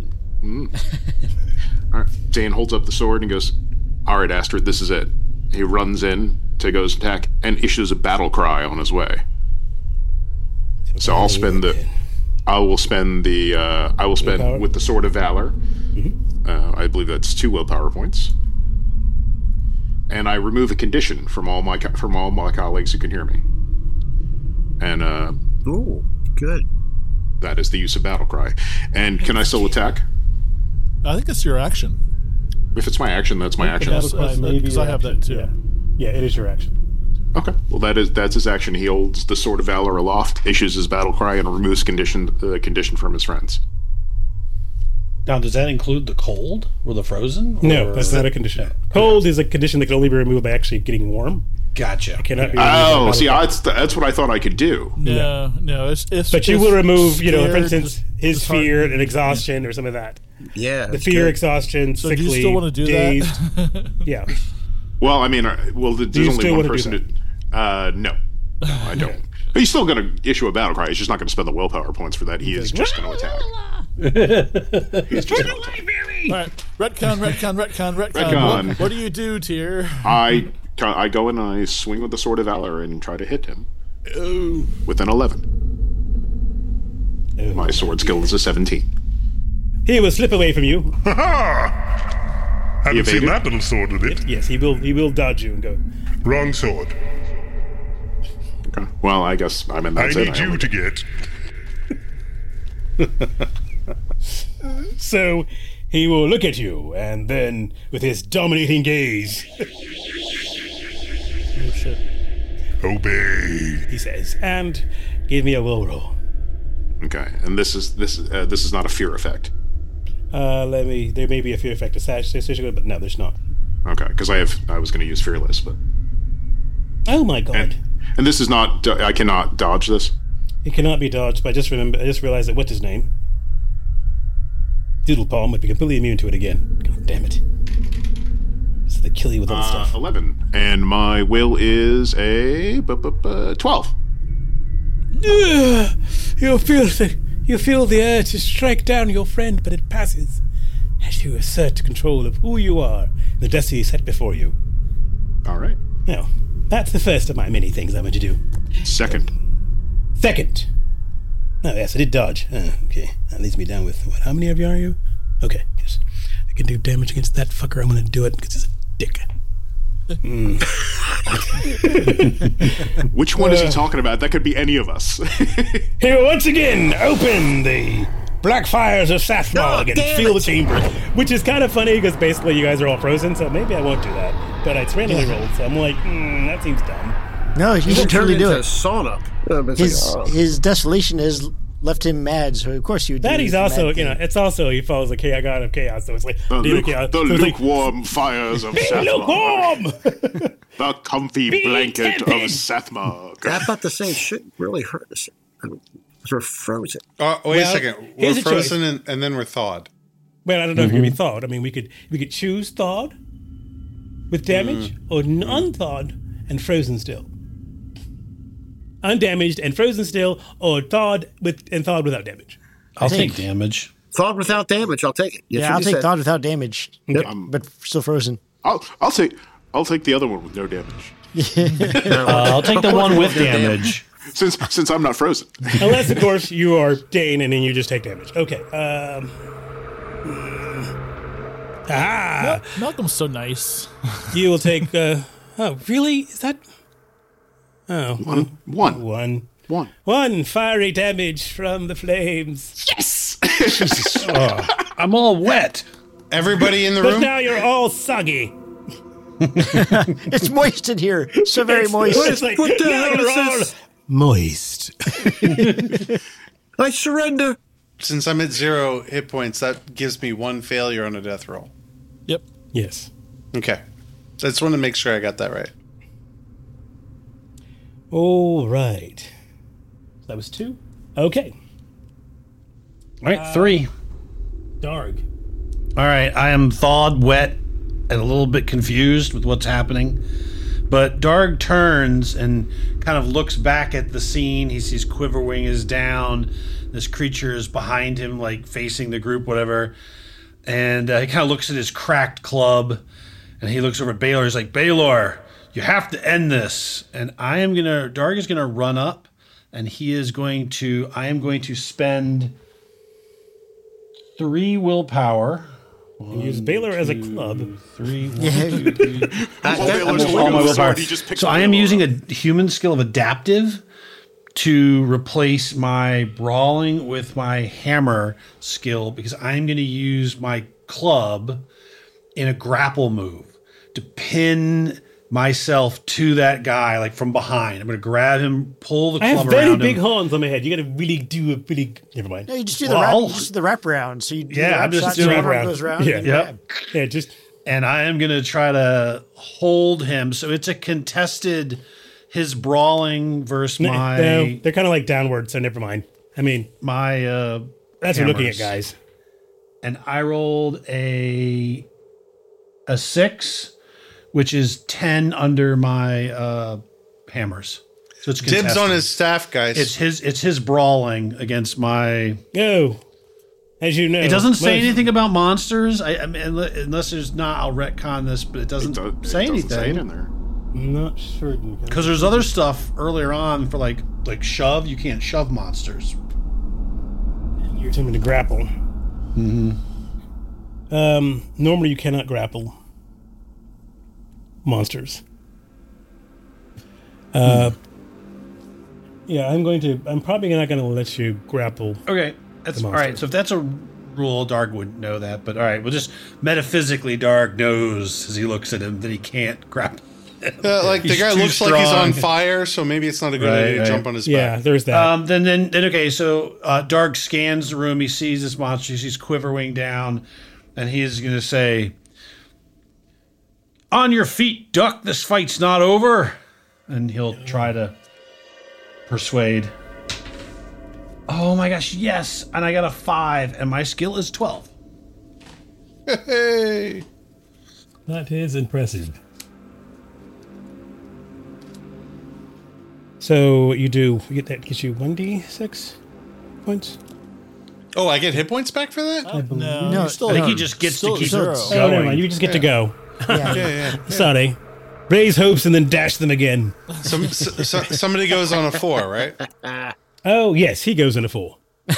All right. Dane holds up the sword and goes, "All right, Astrid, this is it." He runs in to goes attack and issues a battle cry on his way. So I'll spend the, I will spend the, uh, I will spend Willpower? with the Sword of Valor. Uh, I believe that's two willpower points, and I remove a condition from all my co- from all my colleagues who can hear me. And uh, Ooh, good. that is the use of battle cry. And can I still attack? I think it's your action. If it's my action, that's my action. Yes. Battle cry may be because your I have that action. too. Yeah. Yeah, it is your action. Okay. Well, that is that's his action. He holds the Sword of Valor aloft, issues his battle cry, and removes condition the uh, condition from his friends. Now, does that include the cold or the frozen? No, or- that's not a condition. Cold is a condition that can only be removed by actually getting warm. Gotcha. It cannot be removed by Oh, battle see, cry. that's that's what I thought I could do. No, no. It's, it's, But you it's will remove, you know, for scared, instance, his disheartened. fear and exhaustion or some of that. Yeah. The that's fear, good. exhaustion, So do sickly, you still want to do dazed. that? Yeah. Well, I mean, uh, well, th- you there's only still one wanna do person. To, uh, no, no, I don't. But he's still going to issue a battle cry. He's just not going to spend the willpower points for that. He is just going to attack. He's just going to attack. All right. Retcon, retcon, retcon, retcon. Retcon. What, what do you do, Tyr? I I go in and I swing with the Sword of Valor and try to hit him. With an eleven. My sword skill is a seventeen. He will slip away from you. Ha ha! Haven't seen evaded? that little sword with it. Yes, he will. He will dodge you and go. Wrong sword. Okay. Well, I guess I'm in that I set. need you only- to get. So he will look at you, and then with his dominating gaze, oh shit, Obey. he says, and give me a will roll. Okay, and this is this is uh, this is not a fear effect. Uh, let me. There may be a fear effect associated, but no, there's not. Okay, because I have I was going to use fearless, but Oh my god! and, and this is not. I cannot dodge this. It cannot be dodged. But I just remember. I just realized that what's his name? Doodle Palm would be completely immune to it again. God damn it! So they kill you with other Uh, stuff. Eleven, and my will is a bu- bu- bu- twelve. Ugh, you feel the you feel the urge to strike down your friend, but it passes as you assert control of who you are, and the destiny set before you. All right. Now, that's the first of my many things I'm going to do. Second. Second. Oh, yes, I did dodge. Uh, okay, that leaves me down with, what, how many of you are you? Okay, yes. I can do damage against that fucker. I'm going to do it because he's a dick. Mm. Which one is he talking about? That could be any of us. He will once again open the black fires of Sathmog Oh, and damn feel it. the chamber, which is kind of funny because basically you guys are all frozen, so maybe I won't do that. But it's randomly Yeah. rolled, so I'm like, hmm, that seems dumb. No, you should totally do Into a it. sauna. Uh, but it's His like, oh. his desolation has left him mad, so of course you would. That do he's the also, mad you know, thing. it's also, he follows the chaos, god of chaos, so it's like, The, deal luke, of chaos. the So it's like, lukewarm fires of be Sathmog. lukewarm! The comfy Be blanket tepid. of Sathmog. I thought the same shit really hurt us. I mean, we're frozen. Oh, wait Well, a second. here's We're a choice. frozen and, and then we're thawed. Well, I don't know if it could be thawed. I mean, we could we could choose thawed with damage or n- unthawed and frozen still. Undamaged and frozen still, or thawed with and thawed without damage. I'll think- take damage. Thawed without damage, I'll take it. That's Yeah, what I'll you take said. thought without damage, Yep. but still frozen. I'll I'll take I'll take the other one with no damage. Uh, I'll take the one with damage. Since since I'm not frozen. Unless, of course, you are Dane and then you just take damage. Okay. Um. Ah, Malcolm's so nice. you will take. Uh, oh, really? Is that? Oh, One. One. one. One. One fiery damage from the flames. I'm all wet. Everybody in the But room? now you're all soggy. It's moist in here, so very moist. It's like, What the now hell you're is all this? moist. I surrender. Since I'm at zero hit points, that gives me one failure on a death roll. Yep. Yes. Okay. I just want to make sure I got that right. All right. That was two. Okay. All right, three. Darg. All right, I am thawed, wet, and a little bit confused with what's happening. But Darg turns and kind of looks back at the scene. He sees Quiverwing is down. This creature is behind him, like facing the group, whatever. And uh, he kind of looks at his cracked club, and he looks over at Baylor. He's like, Baylor, you have to end this. And I am going to, Darg is going to run up, and he is going to, I am going to spend three willpower. And use Baylor as a club. Three, one, Yeah. two, three. While Baylor's All wielding my the willpower. sword, he just picks So I Baylor am using up. a human skill of adaptive to replace my brawling with my hammer skill because I'm going to use my club in a grapple move to pin myself to that guy, like from behind. I'm going to grab him, pull the I club have very around big him. horns on my head. You got to really do a really. Never mind. No, you just do the Well, wrap. You just do the wrap round. So you do Yeah, the wrap I'm just shot, doing so wrap everyone round. goes around. Yeah. and Yep. grab. Yeah, just And I am going to try to hold him. So it's a contested, his brawling versus my no, they're kind of like downward. So never mind. I mean, my uh that's what we're looking at, hammers. guys. And I rolled a a six, which is ten under my uh hammers. So it's Dibs contested. on his staff, guys. It's his it's his brawling against my. No, as you know, It doesn't say most- anything about monsters. I, I mean, unle- unless there's not, I'll retcon this, but it doesn't It do- it say doesn't say it in anything. there. I'm not certain. Because there's other stuff earlier on for like like shove. You can't shove monsters. You're attempting to grapple. Mm-hmm. Um, normally, you cannot grapple monsters. Uh, yeah, I'm going to. I'm probably not going to let you grapple. Okay, that's The all right. monster. So if that's a rule, Darg wouldn't know that. But all right, well, just metaphysically, Darg knows as he looks at him that he can't grapple. Uh, like the He's guy too looks like he's on strong. fire, so maybe it's not a good Right, idea to right. jump on his Yeah, back. there's that. Um, then, then, then, okay. So uh, Darg scans the room. He sees this monster. He sees Quiverwing down, and he is going to say, "On your feet, Duck. This fight's not over." And he'll try to persuade. Oh my gosh, yes! And I got a five, and my skill is twelve. Hey, That is impressive. So you do you get that gets you one d six points. oh, I get hit points back for that? No, No, you're still, I think he just gets still to keep zero. Oh, never going. mind. You just get to go. Yeah. yeah, yeah. Sorry. Raise hopes and then dash them again. Some, so, so- somebody goes on a four, right? Oh yes, he goes in a four.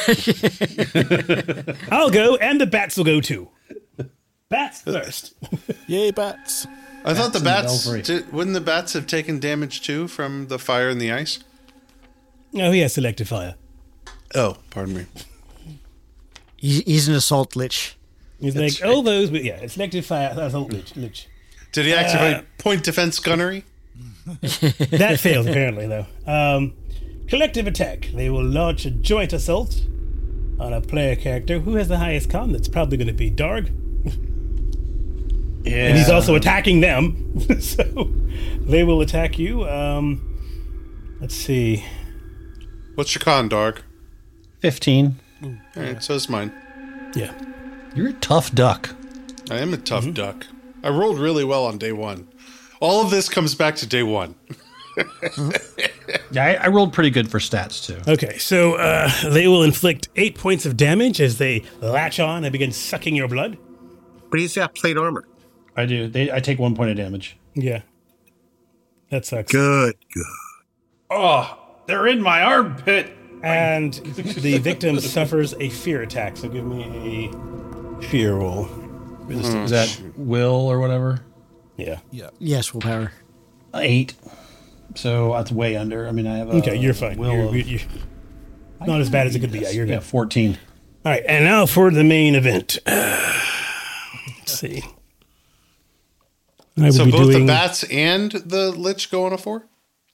I'll go, and the bats will go too. Bats first. Yay, bats. I thought the in bats. Belfry. Did, wouldn't the bats have taken damage too from the fire and the ice? Oh, he has selective fire. Oh, pardon me. He, he's an assault lich. He's like, oh, those, but yeah, it's selective fire. That's all lich, lich. Did he activate point defense gunnery? That fails apparently, though. Um, collective attack. They will launch a joint assault on a player character who has the highest con. That's probably going to be Darg, Yeah. and he's also attacking them. So they will attack you. Um, let's see. What's your con, Dark? fifteen. All right, so is mine. Yeah. You're a tough duck. I am a tough duck. I rolled really well on day one. All of this comes back to day one. Yeah, I, I rolled pretty good for stats too. Okay, so uh, they will inflict eight points of damage as they latch on and begin sucking your blood. But he's got plate armor. I do. They, I take one point of damage. Yeah. That sucks. Good, good. Oh, they're in my armpit. And the victim suffers a fear attack. So give me a fear roll. Is, is that will or whatever? Yeah. Yes, willpower. Eight. So that's way under. I mean, I have a Okay, you're fine. Will You're, of- you're, you're not as bad as it could be. Yeah, you're yeah, good. fourteen. All right, and now for the main event. Let's see. I will So be both doing, the bats and the lich go on a four?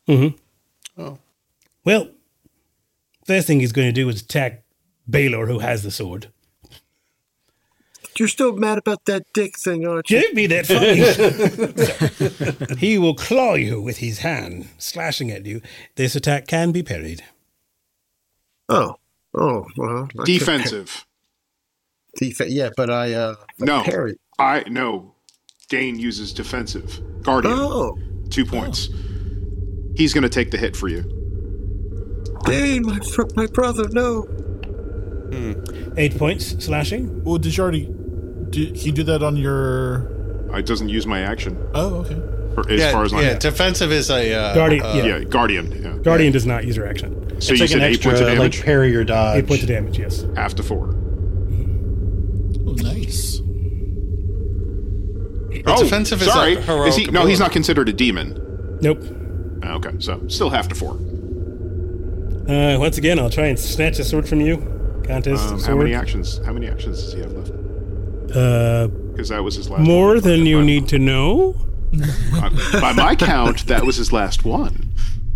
Well, first thing he's going to do is attack Baylor, who has the sword. You're still mad about that dick thing, aren't you? Give me that funny. He will claw you with his hand, slashing at you. This attack can be parried. Oh, oh, well. I Defensive. could- Def- yeah, but I, uh, No. parry. I no. Dane uses defensive. Guardian. Oh, Two points. He's going to take the hit for you. Dane, my, fr- my brother, no. Eight points slashing. Well, did you already? Did, can you do that on your? It doesn't use my action, Oh, okay. for, as yeah, far as I yeah. know. Defensive is a uh, Guardian, uh, yeah. Yeah, Guardian. Yeah. Guardian does not use her action. So It's you like said an eight extra, points of damage? like parry or dodge. Eight points of damage, yes. Half to four. Oh, nice. Oh, defensive is sorry. a heroic Is he, no, he's ability. not considered a demon. Nope. Ah, Okay, so still half to four. Uh, once again, I'll try and snatch the sword from you. Contest Um, how sword. many actions? How many actions does he have left? Uh, Because that was his last. more one. than you By- need to know. By, by my count, that was his last one.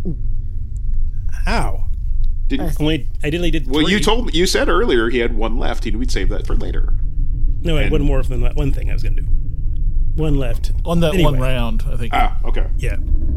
How? Didn't, Only I did. only did. well, you three. told me. You said earlier he had one left. He we'd save that for later. No, I had one more than that. One thing I was going to do. One left. On that Anyway. one round, I think. Ah, okay. Yeah.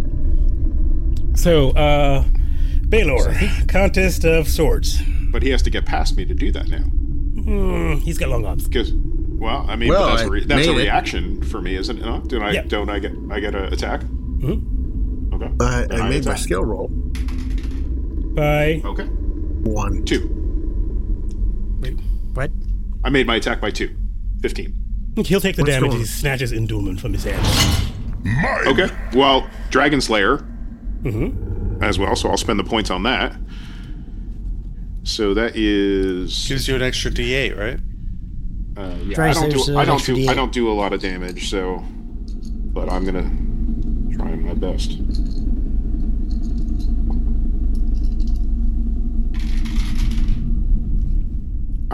So, uh, Baylor, contest of swords. But he has to get past me to do that now. Mm, he's got long arms. Because, well, I mean, Well, but that's, I a, re- that's a made it. reaction for me, isn't it? Not? Don't I? Yeah. Don't I get? I get an attack. Mm-hmm. Okay. I, Then I made my attack. skill roll. By Okay. One. Two. Wait, what? I made my attack by two. Fifteen. he'll take the What's damage. going He on? snatches Endulment from his hand. Okay. Well, Dragon Slayer Mm-hmm. as well, so I'll spend the points on that. So that is. gives you an extra D eight, right? Uh, yeah, Dragon I don't Slayer's do. an I don't extra do. D eight. I don't do a lot of damage, so. But I'm gonna try my best.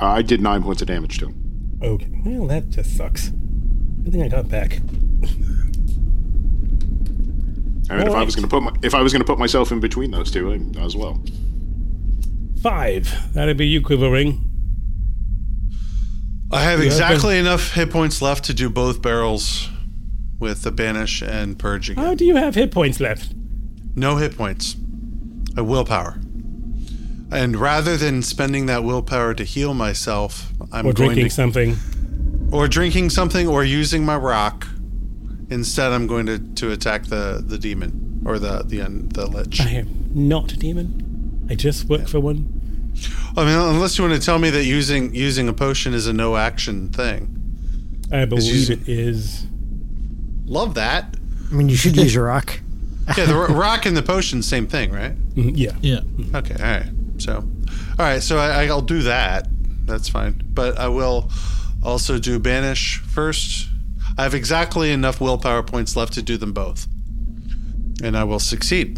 Uh, I did nine points of damage to him. Okay. Well, that just sucks. Good thing I got back. I mean, if I was going to put my, if I was going to put myself in between those two, I, as well. Five. That'd be you, Quiverwing. I have You exactly have enough hit points left to do both barrels with the Banish and Purge again. How do you have hit points left? No hit points. A willpower. And rather than spending that willpower to heal myself, I'm Or going drinking to, something. or drinking something, or using my rock. Instead, I'm going to, to attack the, the demon or the the the lich. I am not a demon. I just work for one. I mean, unless you want to tell me that using using a potion is a no action thing. I believe using- it is. Love that. I mean, you should use your rock. Yeah, the ro- rock and the potion, same thing, right? Mhm, yeah. Yeah. Okay, all right. So, all right. So I, I'll do that. That's fine. But I will also do Banish first. I have exactly enough willpower points left to do them both, and I will succeed.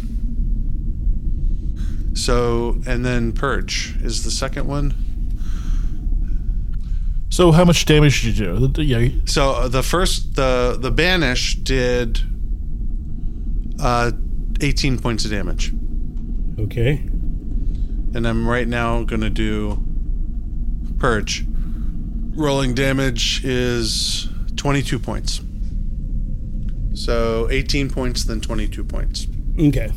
So, and then Purge is the second one. So how much damage did you do? The- Yeah. So uh, the first, the the Banish did uh, eighteen points of damage, Okay. and I'm right now going to do Purge. Rolling damage is twenty-two points. So eighteen points, then twenty-two points. Okay.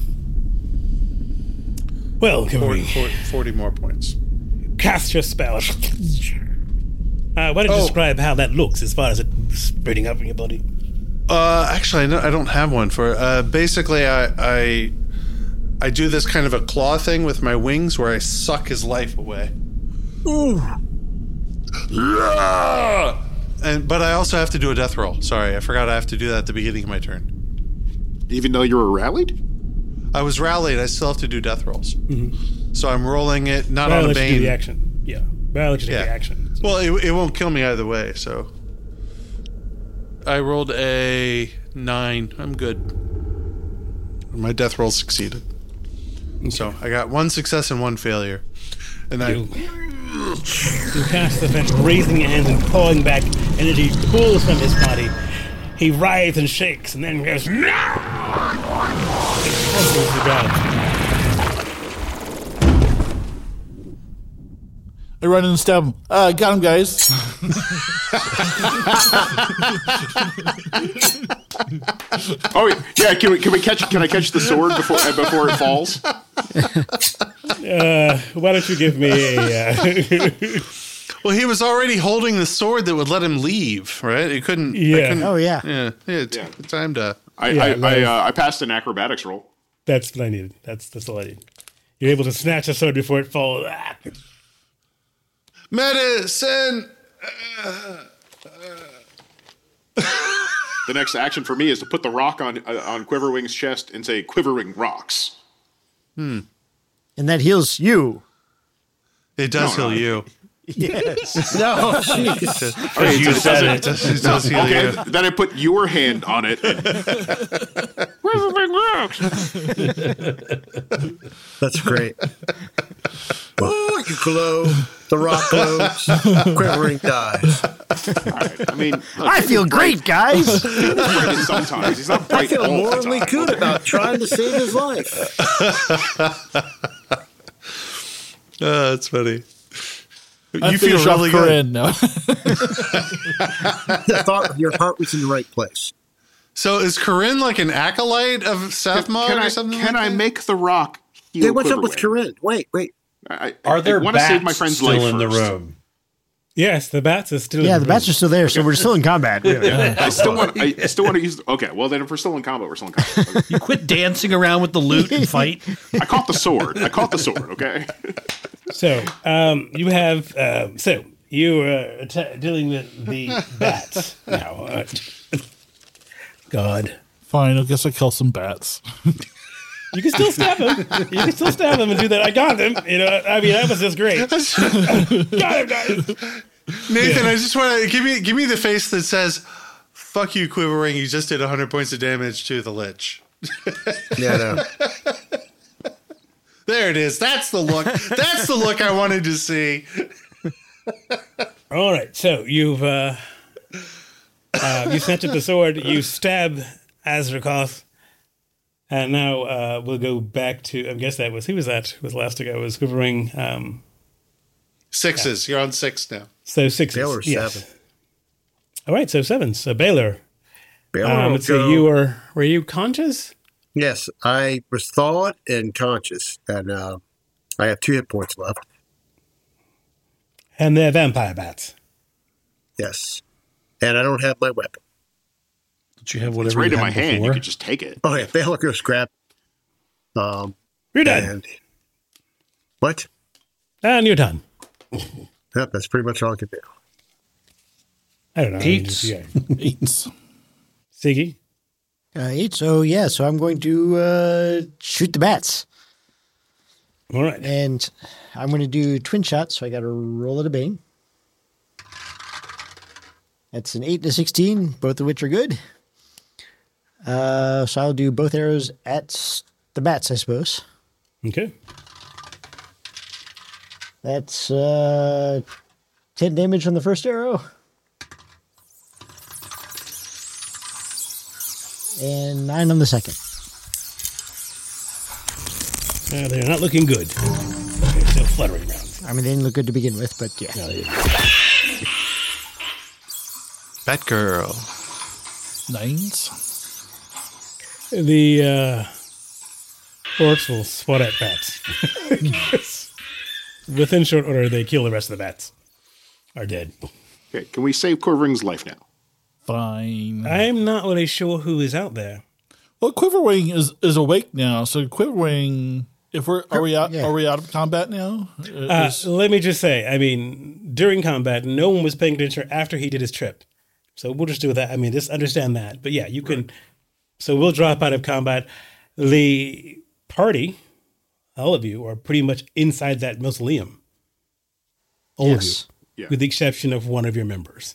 Well, forty, Quiverwing, forty, forty more points. cast your spell. Uh, why don't you Oh. describe how that looks as far as it spreading up in your body? Uh, actually, I don't, I don't have one for. Uh, basically, I, I I do this kind of a claw thing with my wings where I suck his life away. Ooh. And but I also have to do a death roll. Sorry, I forgot I have to do that at the beginning of my turn. Even though you were rallied? I was rallied. I still have to do death rolls. Mm-hmm. So I'm rolling it not Well, on a let you do bane. the action. Yeah. Well, let you do Yeah. the action. Well, it, it won't kill me either way. So I rolled a nine. I'm good. My death roll succeeded. So I got one success and one failure. And I. You, you cast the fence, raising your hands and pulling back. Energy pulls from his body. He writhes and shakes, and then goes, "No!" He crumbles the ground. I run in and stab him. Uh, got him, guys. Oh yeah, can we can we catch can I catch the sword before uh, before it falls? Uh, why don't you give me a? Uh, Well, he was already holding the sword that would let him leave, right? He couldn't. I Yeah. couldn't- Oh, yeah. Yeah. Yeah. T- Yeah. Time to. I Yeah, I that I, is- uh, I passed an acrobatics roll. that's what I needed. That's that's all I need. You're able to snatch the sword before it falls. Ah. Medicine. The next action for me is to put the rock on uh, on Quiverwing's chest and say "Quivering rocks." And that heals you. It does No, heal no. you. Yes. No, jeez. Okay, You so- said so- it. It does heal Okay, you. th- then I put your hand on it. And Quivering rocks. That's great. Oh, you glow. The rock glows. Quivering dies. All right, I mean, look, I feel great, guys. bright sometimes. He's not I bright feel all the morally time. good about trying to save his life. Uh, that's funny. I You feel finish off really good. Corinne now. I thought your heart was in the right place. So is Corinne like an acolyte of Sethmog Can or I something? can like I that? make the rock heal Hey, what's up with Quiverwing? Corinne? Wait, wait. I, I, Are there I want to bats save my friend's still life in the first. room? Yes, the bats are still. Yeah, in the room. bats are still there, so we're still in combat. Really. I still want. I, I still want to use. Okay, well then, if we're still in combat, we're still in combat. Okay. You quit dancing around with the loot and fight. I caught the sword. I caught the sword. Okay. So, um, you have. Uh, so you are atta- dealing with the bats now. Uh, God. Fine, I guess I kill some bats. You can still stab him. You can still stab him and do that. I got him. You know, I mean, that was just great. Got him, guys. Nathan, I just want to give me give me the face that says, "Fuck you, Quivering. You just did one hundred points of damage to the lich." Yeah, no. There it is. That's the look. That's the look I wanted to see. All right, so you've uh, uh, you snatch up the sword, you stab Azrakoth, and now uh, we'll go back to. I guess that was who was that? Who was last to go? It was Quivering. Um, Sixes. Yeah. You're on six now. So sixes. Baylor yes. seven. All right, so sevens. So Baylor. Baylor Um, will let's see. go- You were were you conscious? Yes, I was thawed and conscious, and uh, I have two hit points left. And they're vampire bats. Yes, and I don't have my weapon. Did you have It's whatever right you in had my hand. You before? could just take it. Oh yeah, Baylor goes grab. Um, You're done. and what? And you're done. Yep, that's pretty much all I can do. I don't know. I mean, Pete's. yeah. Eights. Siggy. Uh, eight. So yeah. So I'm going to uh, shoot the bats, All right. and I'm going to do twin shots. So I got to roll at a bane. That's an eight and a sixteen, both of which are good. Uh, so I'll do both arrows at the bats, I suppose. Okay. That's uh, ten damage on the first arrow. And nine on the second. Uh, they're not looking good. They're still fluttering around. I mean, they didn't look good to begin with, but yeah. No, they- Batgirl. Nines. The uh, orcs will swat at bats. Yes. Within short order, they kill the rest of the bats. Are dead. Okay, can we save Quivering's life now? Fine. I'm not really sure who is out there. Well, Quiverwing is, is awake now, so Quiverwing. If we're are we out Yeah. are we out of combat now? Uh, Is- let me just say, I mean, during combat, no one was paying attention after he did his trip. So we'll just do that. I mean, just understand that. But yeah, you can. So we'll drop out of combat. The party, all of you, are pretty much inside that mausoleum. All Yes. of you, Yeah. with the exception of one of your members.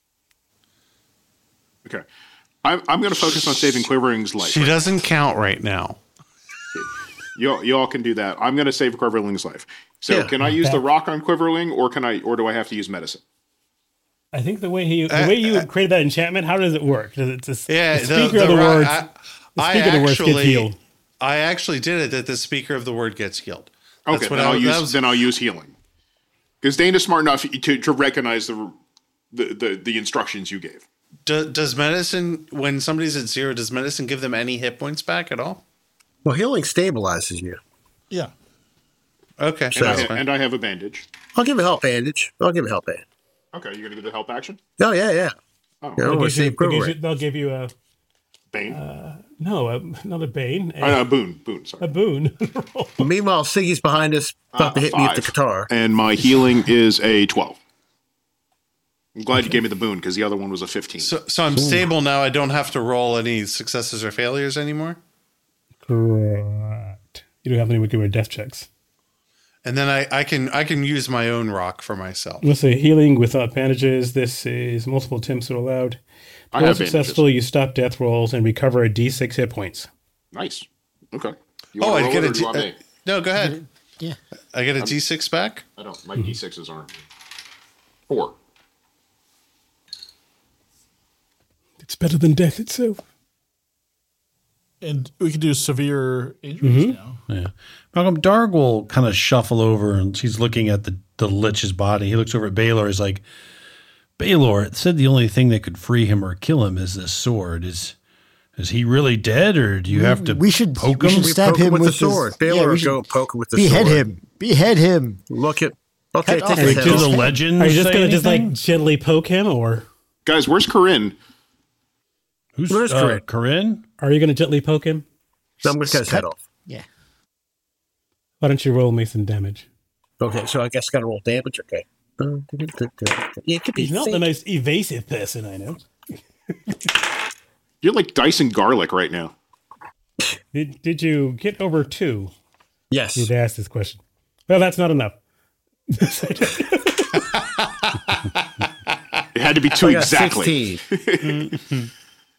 Okay. I'm, I'm going to focus on saving Quivering's life. She doesn't count right now. You you all can do that. I'm going to save Quiverling's life. So Yeah. can I use the rock on Quiverling, or can I, or do I have to use medicine? I think the way he, the way you created that enchantment, how does it work? Does it just, Yeah, the speaker of the the ro- words, I, the I speaker of the words gets actually, healed. I actually did it that the speaker of the word gets healed. Okay, That's what then I- I'll that use was- then I'll use healing. Because Dana's smart enough to, to recognize the, the the the instructions you gave. Do, does medicine, when somebody's at zero, does medicine give them any hit points back at all? Well, healing stabilizes you. yeah. Okay, And, I, that's ha- fine. and I have a bandage. I'll give a help bandage. I'll give a help band. Okay, you're going to do the help action? Oh yeah, yeah. Oh, Yeah, I They'll want to give you- save they'll give you- Quivering. they'll give you a Bane? no, a, another bane, a, uh, boon, boon, sorry. a boon. Meanwhile, Siggy's behind us, about to Uh, hit me with the five. guitar. And my healing is a twelve. I'm glad you gave me the boon, because the other one was a fifteen. So, so I'm stable now. I don't have to roll any successes or failures anymore. Correct. You don't have any wicked death checks. And then I, I can I can use my own rock for myself. Let's say healing without bandages. This is multiple attempts are allowed. I Roll have successful, you stop death rolls and recover a d six hit points. Nice. Okay. You Oh, wanna I roll get it a or do D- you want uh, me? no. Go ahead. Yeah. I get a D six back. I don't. My D sixes aren't. Four. It's better than death itself. And we can do severe injuries now. Yeah. Malcolm Darg will kind of shuffle over and he's looking at the, the Lich's body. He looks over at Baylor. He's like, Baylor, it said the only thing that could free him or kill him is this sword. Is is he really dead, or do you have to We should poke we him? should We stab poke him him with with the sword. his- Baylor yeah, we would should go poke him with the behead sword. him. Behead him. Look at. Okay, Cut take off his his head Do off. the legends Are you just say going to just like anything? gently poke him, or Guys, where's Corinne? Who's Where's uh, Corinne? Corinne? are you going to gently poke him? I'm going to cut his head off. Yeah. Why don't you roll me some damage? Okay, so I guess got to roll damage. Okay. Yeah, it could be. He's not the most evasive person I know. You're like dicing garlic right now. Did, did you get over two? Yes. You'd ask this question. Well, that's not enough. It had to be two I got exactly. sixteen.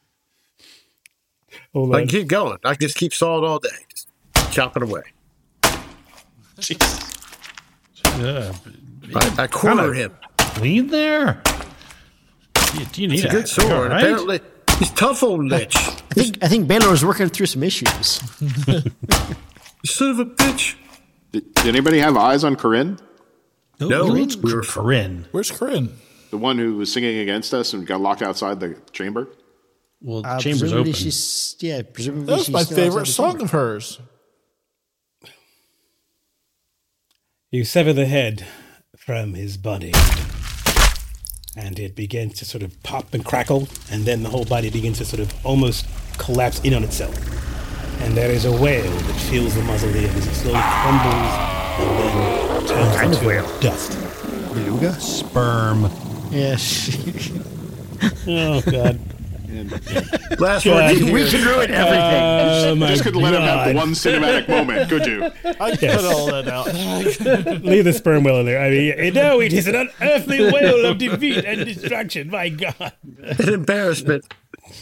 Hold I on. can keep going. I can just keep sawing all day. Just chopping away. Yeah. I, I corner him. clean there? Do you, do you need It's a good sword. All right? Apparently, he's tough, old lich. I think I think Baylor was working through some issues. Son of a bitch. Did, did anybody have eyes on Corinne? No, It's we were Corinne. Where's Corinne? The one who was singing against us and got locked outside the chamber? Well, the Uh, chamber's presumably open. She's, yeah, presumably That was she's my still favorite outside the song chamber. of hers. You sever the head from his body, and it begins to sort of pop and crackle, and then the whole body begins to sort of almost collapse in on itself. And there is a wail that fills the mausoleum as it slowly crumbles and then turns kind of into whale? dust. Beluga? Sperm. Yes. Oh, God. last God. word. you We hear. can ruin everything. Oh, my Just couldn't let him have the God. one cinematic moment, could you? I Yes. cut all that out. Leave the sperm whale in there. I mean, no, it is an unearthly wail of defeat and destruction. My God. An embarrassment.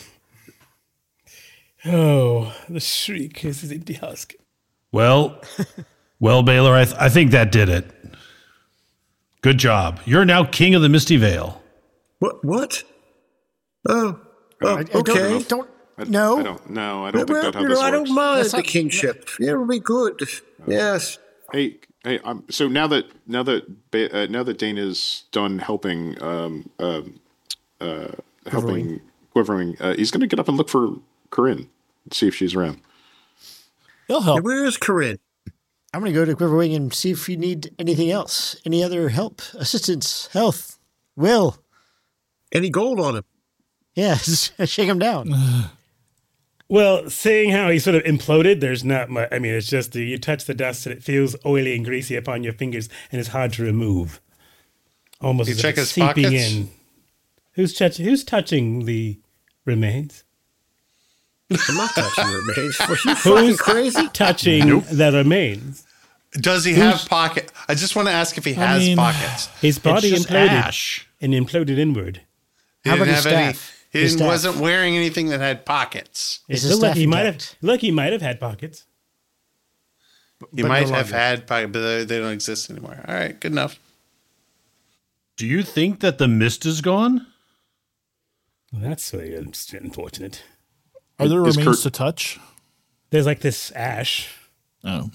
Oh, the shriek is an empty husk. Well, well, Baylor, I, th- I think that did it. Good job. You're now king of the Misty Vale. What? What? Oh, oh I, I okay. don't, don't I, no. I don't know. I don't think Well, that's how you this know, I works. don't mind That's the not- kingship. It'll be good. Yes. Hey, hey. Um, so now that now that Ba- uh, now that Dana's done helping, um, um, uh, helping quivering, uh, he's going to get up and look for Corinne, and see if she's around. He'll Hey, help. where is Corinne? I'm going to go to Quiverwing and see if you need anything else. Any other help, assistance, health, will. Any gold on him? Yeah, shake him down. Well, seeing how he sort of imploded, there's not much. I mean, it's just the, you touch the dust and it feels oily and greasy upon your fingers, and it's hard to remove. Almost You as if check it's his seeping pockets? in. Who's touching? Who's touching the remains? I'm not touching remains. Were you fucking crazy? Touching the remains. Does he have pocket? I just want to ask if he has mean- pockets. His body just imploded ash. and imploded inward. He How didn't about his have any. staff? He His didn't, staff. wasn't wearing anything that had pockets. It's Is his still like staff he might have. intact? Look, he might have had pockets. He But might no have longer. had pockets, but they, they don't exist anymore. All right, good enough. Do you think that the mist is gone? Well, that's really unfortunate. Are there Is remains Kurt- to touch? There's like this ash. Oh.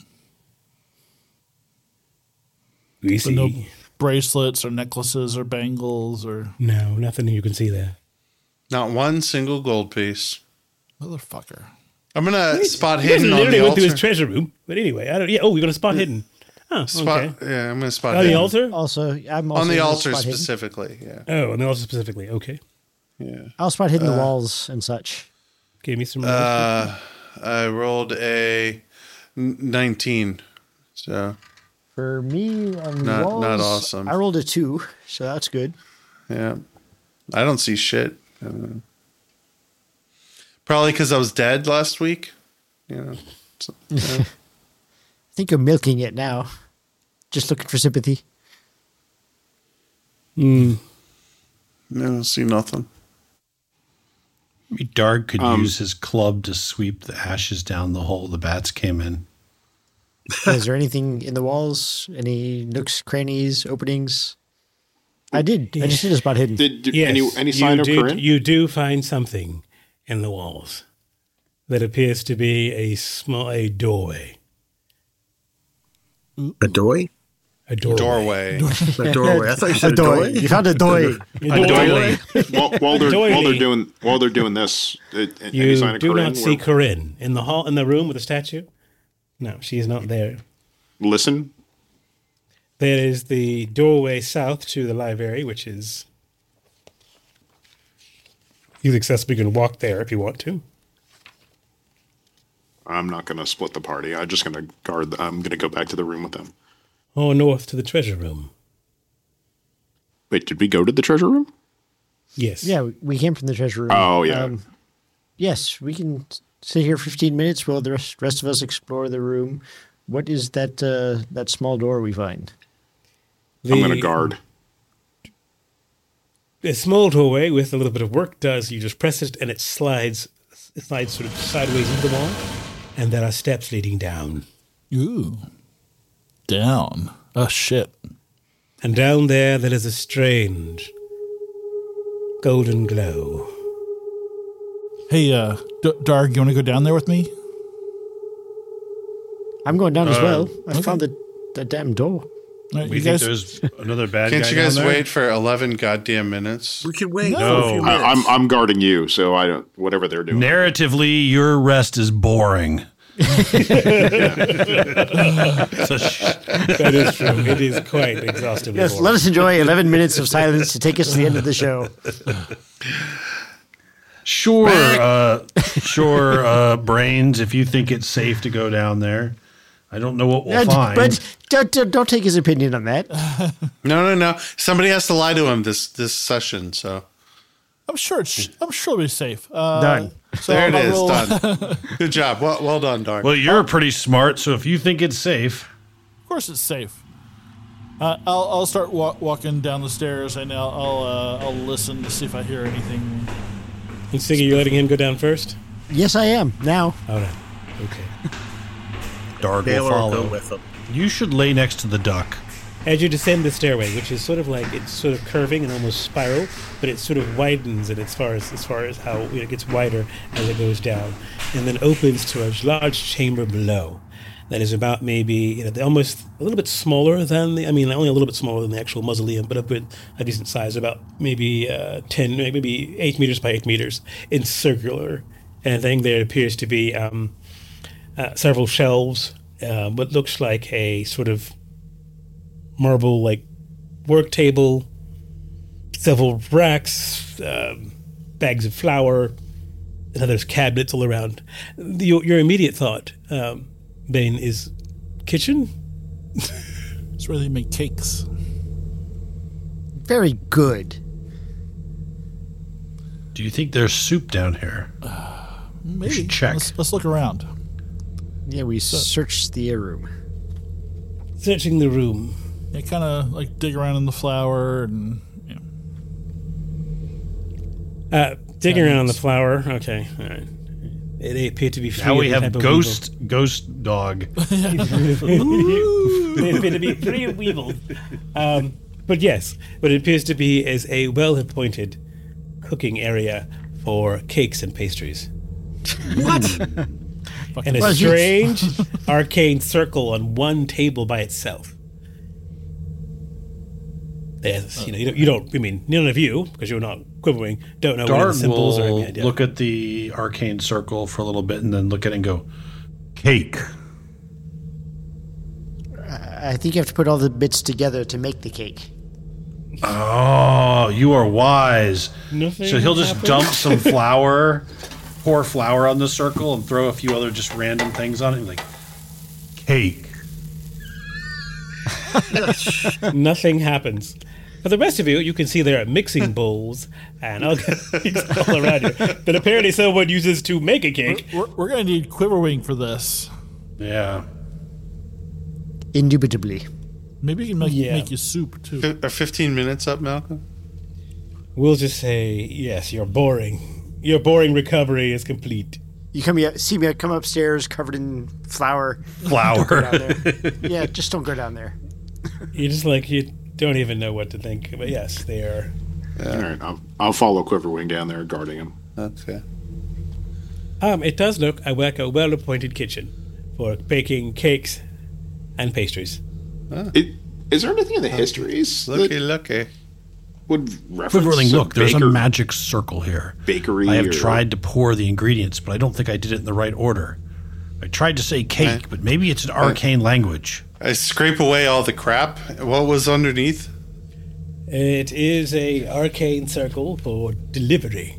Greasy. But no bracelets or necklaces or bangles or No, nothing you can see there. Not one single gold piece. motherfucker. I'm gonna spot He just hidden on literally the went through his altar. treasure room. But anyway, I don't. Yeah. Oh, we're gonna spot hidden. Oh, Spot, okay. Yeah, I'm gonna spot On the hidden. altar. Also, I'm also On the gonna altar spot hidden. specifically. Yeah, Oh, on the altar specifically. Okay. yeah. I'll spot hidden the walls and such. Give me some. Uh, I rolled a n- nineteen. So For me, on the Not- walls, not awesome. I rolled a two, so that's good. yeah, I don't see shit. I don't know. Probably because I was dead last week. You know. So, yeah. I think you're milking it now. Just looking for sympathy. Mm. No, see nothing. Maybe Darg could Um, use his club to sweep the ashes down the hole the bats came in. Is there anything in the walls? Any nooks, crannies, openings? I did. I just did a spot hidden. Did, did Yes. any any sign you of do, Corinne? You do find something in the walls that appears to be a small a doorway. A doy? A doorway. Doorway. A doorway. I thought you a said a doy. doy. You found a doy. A doorway. while, while they're while Doily. they're doing while they're doing this, uh, any You sign of do Corinne? not see We're- Corinne in the hall in the room with the statue. No, she is not there. Listen. There is the doorway south to the library, which is easily accessible. You can walk there if you want to. I'm not going to split the party. I'm just going to guard. The, I'm going to go back to the room with them. Or north to the treasure room. Wait, did we go to the treasure room? Yes. Yeah, we came from the treasure room. Oh, yeah. Um, yes, we can sit here fifteen minutes while the rest, rest of us explore the room. What is that uh, that small door we find? The, I'm going to guard. A small doorway with a little bit of work does. You just press it and it slides, it slides sort of sideways into the wall, and there are steps leading down. Ooh. Down. Oh, shit. And down there, there is a strange golden glow. Hey, uh, D- Darg, you want to go down there with me? I'm going down as Uh, well. I okay. found the, the damn door. All right, We you think guys, there's another bad Can't guy you guys down there? wait for eleven goddamn minutes? We can wait No. for a few No. minutes. I, I'm I'm guarding you, so I don't. Whatever they're doing. Narratively, your rest is boring. So sh- That is true. It is quite exhaustively Yes, boring. let us enjoy eleven minutes of silence to take us to the end of the show. Sure, uh, sure, uh, brains. If you think it's safe to go down there, I don't know what we'll Uh, find. but don't, don't, don't take his opinion on that. No, no, no. Somebody has to lie to him this this session. So I'm sure it's, I'm sure it'll be safe. Uh, Done. So there it I'll is. roll- Done. Good job. Well, well done, Dark. well, you're pretty smart, so if you think it's safe, Of course, it's safe. Uh, I'll I'll start wa- walking down the stairs, and I'll I'll, uh, I'll listen to see if I hear anything. And Siggy, you're letting him go down first? Yes, I am. Now. All right. Okay. Darg will Baylor will follow. go with them. You should lay next to the duck. As you descend the stairway, which is sort of like it's sort of curving and almost spiral, but it sort of widens it as far as as far as how you know, it gets wider as it goes down, and then opens to a large chamber below that is about maybe you know almost a little bit smaller than the I mean only a little bit smaller than the actual mausoleum, but a bit a decent size, about maybe uh, ten maybe eight meters by eight meters in circular, and I think there appears to be um, uh, several shelves, uh, what looks like a sort of marble like work table, several racks, um, bags of flour, and then there's cabinets all around. The, your, your immediate thought, um, Bane, is kitchen? It's where they make cakes. Very good. Do you think there's soup down here? Maybe. should check. Let's, let's look around. Yeah, we searched the air room. Searching the room. Yeah, kind of like dig around in the flour and. You know. Uh, digging around the flour. Okay, all right. It appeared to be free Now of we any have type of ghost ghost dog. weevil. They appear to be free of weevils. Um, but yes, what it appears to be is a well-appointed cooking area for cakes and pastries. And a Well, you- strange arcane circle on one table by itself. Yes, you know, you don't, you don't. I mean, none of you, because you're not quivering, don't know what Darg the symbols or will any idea. look at the arcane circle for a little bit and then look at it and go, cake. I think you have to put all the bits together to make the cake. Oh, you are wise. Nothing So he'll just happened? dump some flour, pour flour on the circle, and throw a few other just random things on it. And like, cake. Nothing happens. For the rest of you, you can see there are mixing bowls and other things all around you that apparently someone uses to make a cake. We're, we're going to need Quiverwing for this. Yeah. Indubitably. Maybe we can make, Yeah. make you soup, too. F- Are fifteen minutes up, Malcolm? We'll just say, yes, you're boring. Your boring recovery is complete. You come here, see me come upstairs covered in flour. Flour. Go down there. Yeah, just don't go down there. You're just like, you don't even know what to think. But yes, they are. All right, I'll, I'll follow Quiverwing down there, guarding him. Okay. Um, it does look like a well-appointed kitchen for baking cakes and pastries. It, is there anything in the histories Looky, that looky. would reference Quiverling, a look, there's baker- a magic circle here. bakery? I have or- tried to pour the ingredients, but I don't think I did it in the right order. I tried to say cake, Okay. but maybe it's an arcane language. I scrape away all the crap. What was underneath? It is a arcane circle for delivery.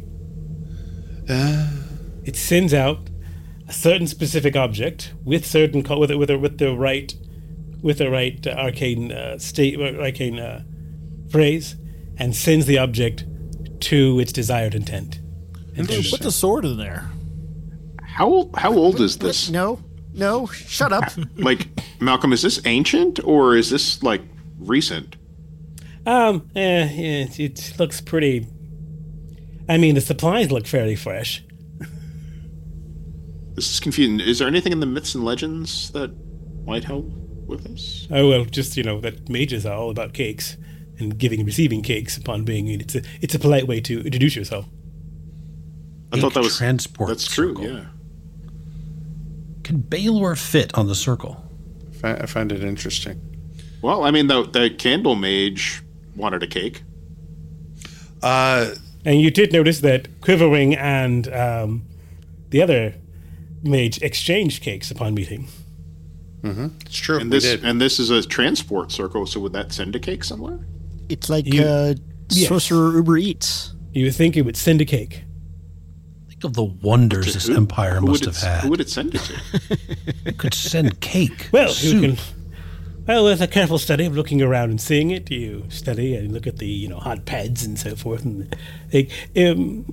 It sends out a certain specific object with certain co- with with the, with the right with the right uh, arcane uh, state uh, arcane uh, phrase, and sends the object to its desired intent. Dude, put the sword in there. How old, how old is this? No, no, shut up. Like, Malcolm, is this ancient or is this like recent? Um, eh, yeah, it, it looks pretty. I mean, the supplies look fairly fresh. This is confusing. Is there anything in the myths and legends that might help? with us? Oh well, just you know that mages are all about cakes and giving and receiving cakes upon being. It's a it's a polite way to introduce yourself. I thought that was transport. That's true. circle. Yeah. Can Baylor fit on the circle? I find it interesting. Well, I mean, the the candle mage wanted a cake. Uh, And you did notice that Quiverwing and um, the other mage exchanged cakes upon meeting. it's true. And we this did. and this is a transport circle, so would that send a cake somewhere? It's like You- uh, yes. Sorcerer Uber Eats. You would think it would send a cake. Think of the wonders this Who- empire who must would have it, had. Who would it send it to? It could send cake. Well, soup. you can. Well, with a careful study of looking around and seeing it, you study and look at the you know hot pads and so forth, and they, um,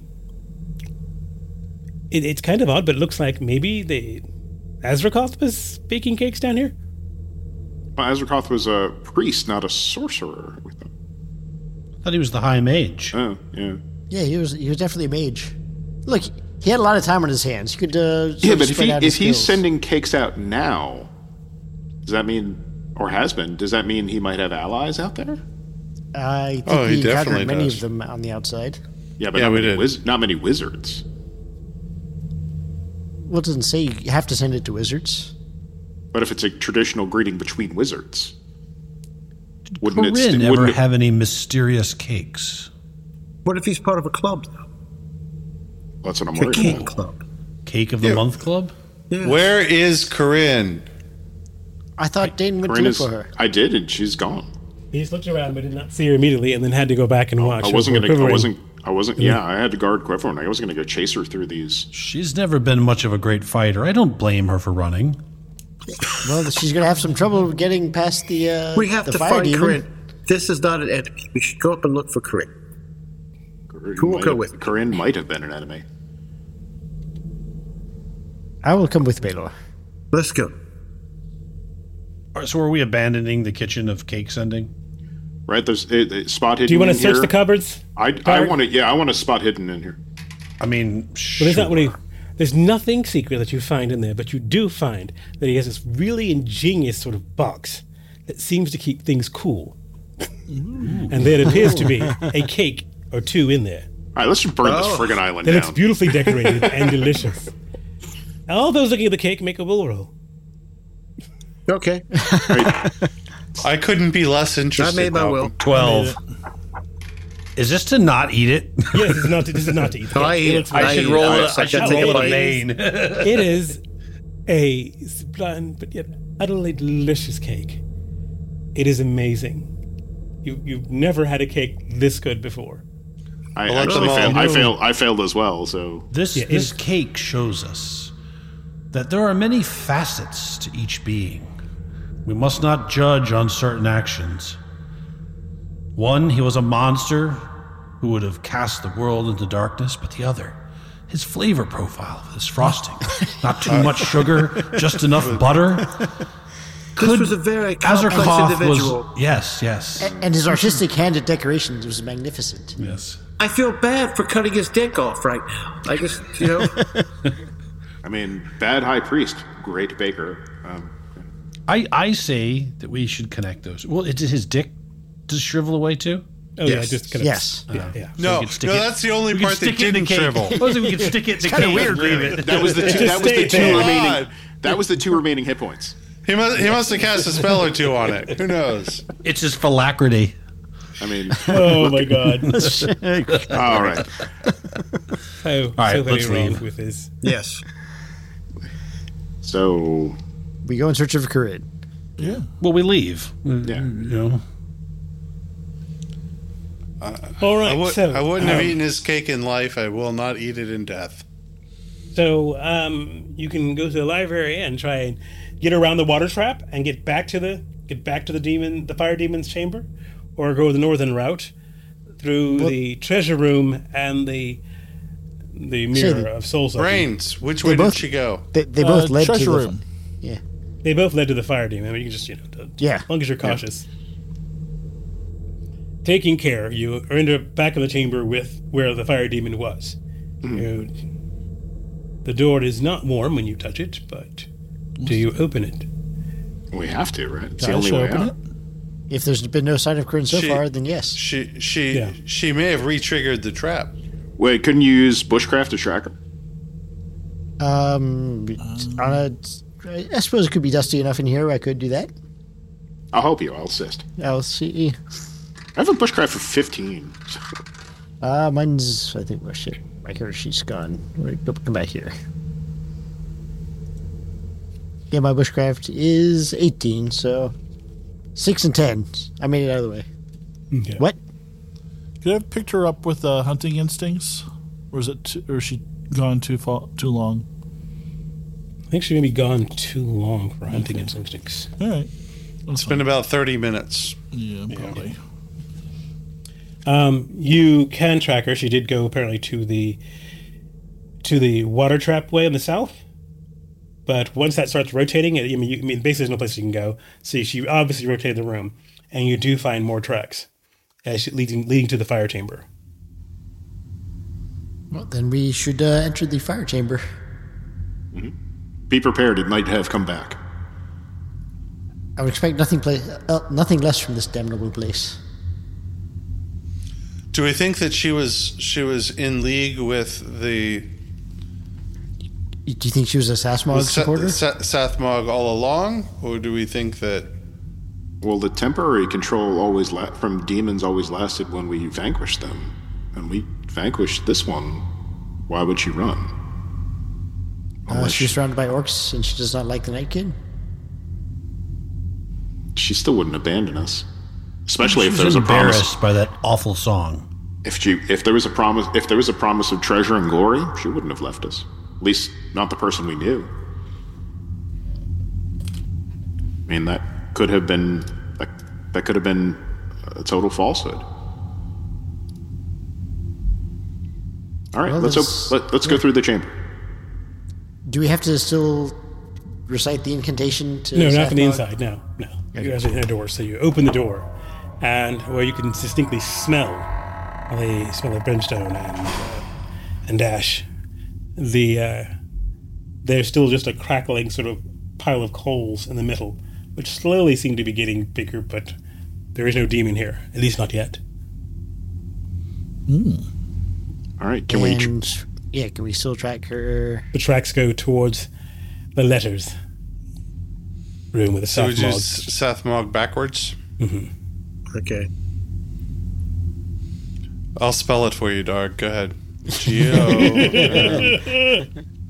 it, it's kind of odd, but it looks like maybe the Azrakoth was baking cakes down here. Well, Azrakoth was a priest, not a sorcerer. We thought. I thought he was the high mage. Oh, yeah. Yeah, he was he was definitely a mage. Look, he had a lot of time on his hands. He could uh, sort Yeah, of but if spread he out if his he's skills. sending cakes out now, does that mean, or has been, does that mean he might have allies out there? I think Oh, he we definitely encountered many does. of them on the outside. Yeah, but Yeah, not, we many did. wiz- not many wizards. Well, it doesn't say you have to send it to wizards. But if it's a traditional greeting between wizards, wouldn't it? Corinne st- ever wouldn't it have any mysterious cakes? What if he's part of a club, though? that's what I'm A worried cake about. club. Cake of the Yeah. month club? Where is Corinne? I thought Dane went to Corinne look is, for her. I did, and she's gone. He just looked around but did not see her immediately, and then had to go back and watch. I wasn't over gonna. I Quivering. wasn't. I wasn't. Yeah, I had to guard Quiverwing. I wasn't gonna go chase her through these. She's never been much of a great fighter. I don't blame her for running. Well, she's going to have some trouble getting past the uh, We have the to fire find demon. Corinne. This is not an enemy. We should go up and look for Corinne. Corinne Who will might go have- with me? Corinne might have been an enemy. I will come with Baylor. Let's go. All right, so are we abandoning the kitchen of cake sending? Right? There's it, it, spot hidden. Do you want to in search here. the cupboards? I, I Guard? want to. Yeah, I want a spot hidden in here. I mean, But sure. there's not really. There's nothing secret that you find in there, but you do find that he has this really ingenious sort of box that seems to keep things cool. And there appears to be a cake or two in there. All right, let's just burn this friggin' island That down. looks beautifully decorated and delicious. All those looking at the cake make a will roll. Okay. I couldn't be less interested. I made my will. Malcolm. twelve. Is this to not eat it? Yes, this is not. This is not to eat. No, I eat it. I should eat roll I- it. I should gotta take roll it a a bite. main. It is a sublime but yet utterly delicious cake. It is amazing. You you've never had a cake this good before. I Well, actually let's failed. all- I failed. I failed as well. So This Yeah, this it's- cake shows us that there are many facets to each being. We must not judge on certain actions. One, he was a monster who would have cast the world into darkness, but the other, his flavor profile, his frosting, not too much sugar, just enough butter. This was a very complex Azarkoth individual. was yes, yes, And his artistic hand at decorations was magnificent. yes. I feel bad for cutting his dick off right now. I just, you know, I mean, bad high priest, great baker. Um, I I say that we should connect those. Well, did his dick just shrivel away too? Oh yeah, Yes. just kind of. Yes. Yeah, yeah. No, we could stick no, it- that's the only We can part that stick it in the didn't cake. shrivel. Suppose we could stick it in the cake and leave it. that was the two. just that was the stayed two there. remaining. God. That was the two remaining hit points. He must, he must have cast a spell or two on it. Who knows? It's just phylactery. I mean, Oh my god. all right. Oh, All right, so very let's wrong leave. with his. yes. So We go in search of Corinne. Well, we leave. yeah, You know, All right, I, would, so I wouldn't have um, eaten his cake in life. I will not eat it in death. So um, you can go to the library and try and get around the water trap and get back to the get back to the demon, the fire demon's chamber, or go the northern route through the treasure room and the the mirror the- of soul sucking. Brains, which They way both- did she go? They, they Uh, both led to treasure the room. Yeah. They both led to the fire demon. I mean, you can just you know, to, Yeah. as long as you're cautious. Taking care, you are in the back of the chamber with where the fire demon was. You, the door is not warm when you touch it, but do you open it? We have to, right? It's Guys, the only should I way open out. it? If there's been no sign of Kern so She- far, then yes. She she Yeah. she may have re-triggered the trap. Wait, couldn't you use bushcraft to track her? Um, on a, I suppose it could be dusty enough in here. I could do that. I'll help you. I'll assist. I'll see. I have a bushcraft for fifteen. Uh, mine's, I think, well, shit. My character sheet's gone. Wait, go- Come back here. Yeah, my bushcraft is eighteen, so six and ten. I made it out of the way. Okay. What? Could I have picked her up with uh, hunting instincts, or is it too, or is she gone too far, too long? I think she may be gone too long for hunting instincts. All right, It's been about thirty minutes. yeah, probably. Um, you can track her. She did go apparently to the to the water trap way in the south. But once that starts rotating, I mean, you, I mean, basically there's no place you can go. So she obviously rotated the room, and you do find more tracks as she, leading leading to the fire chamber. Well, then we should uh, enter the fire chamber. Be prepared. It might have come back. I would expect nothing, pla- uh, nothing less from this damnable place. Do we think that she was she was in league with the Do you think she was a Sasmog with Sa- supporter? Sa- Sathmog all along, or do we think that Well, the temporary control always la- from demons always lasted when we vanquished them, and we vanquished this one. Why would she run? Uh, Unless she's surrounded by orcs, and she does not like the Night Kid. she still wouldn't abandon us, especially if She there was was a promise. embarrassed by that awful song. If she, if there was a promise, if there was a promise of treasure and glory, she wouldn't have left us. At least, not the person we knew. I mean, that could have been that, that could have been a total falsehood. All right, Well, let's there's- op- let, let's go through the chamber. Do we have to still recite the incantation to No, not from the Sathmog? inside. No, no. You guys are in a door, so you open the door, and where you can distinctly smell the smell of brimstone and uh, and ash. The uh, there's still just a crackling sort of pile of coals in the middle, which slowly seem to be getting bigger, but there is no demon here, at least not yet. All right, can we? Tr- And yeah, can we still track her? The tracks go towards the letters room with the so we south just log. Sathmog backwards? Okay. I'll spell it for you, Darg. Go ahead. G O.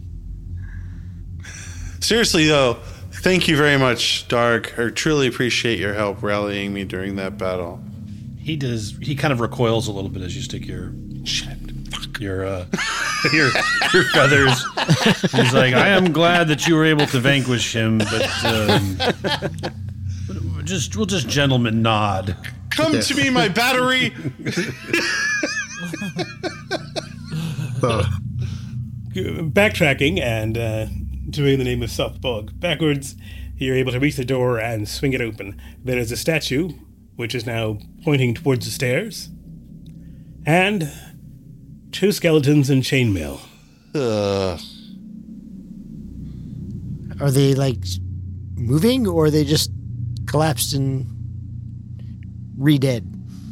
Seriously, though, thank you very much, Darg. I truly appreciate your help rallying me during that battle. He does. He kind of recoils a little bit as you stick your your uh, your your feathers. He's like, I am glad that you were able to vanquish him, but um, just we'll just gentlemen nod. Come to me, my battery. Backtracking and uh, doing the name of Southbog backwards, you're able to reach the door and swing it open. There is a statue, which is now pointing towards the stairs, and two skeletons in chainmail. Ugh. Are they like moving, or are they just collapsed and re-dead?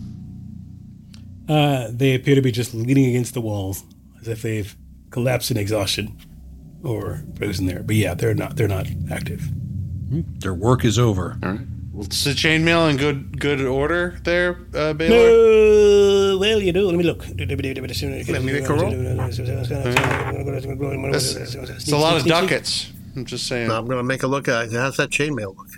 Uh, they appear to be just leaning against the walls, as if they've collapsed in exhaustion or frozen there. But yeah, they're not. They're not active. Their work is over. All right. Is the chainmail in good good order there, uh, Baylor? No, well, you do. Let me look. Let me make a roll. That's, it's a lot of ducats. I'm just saying. Now I'm going to make a look at it. How's that chainmail look?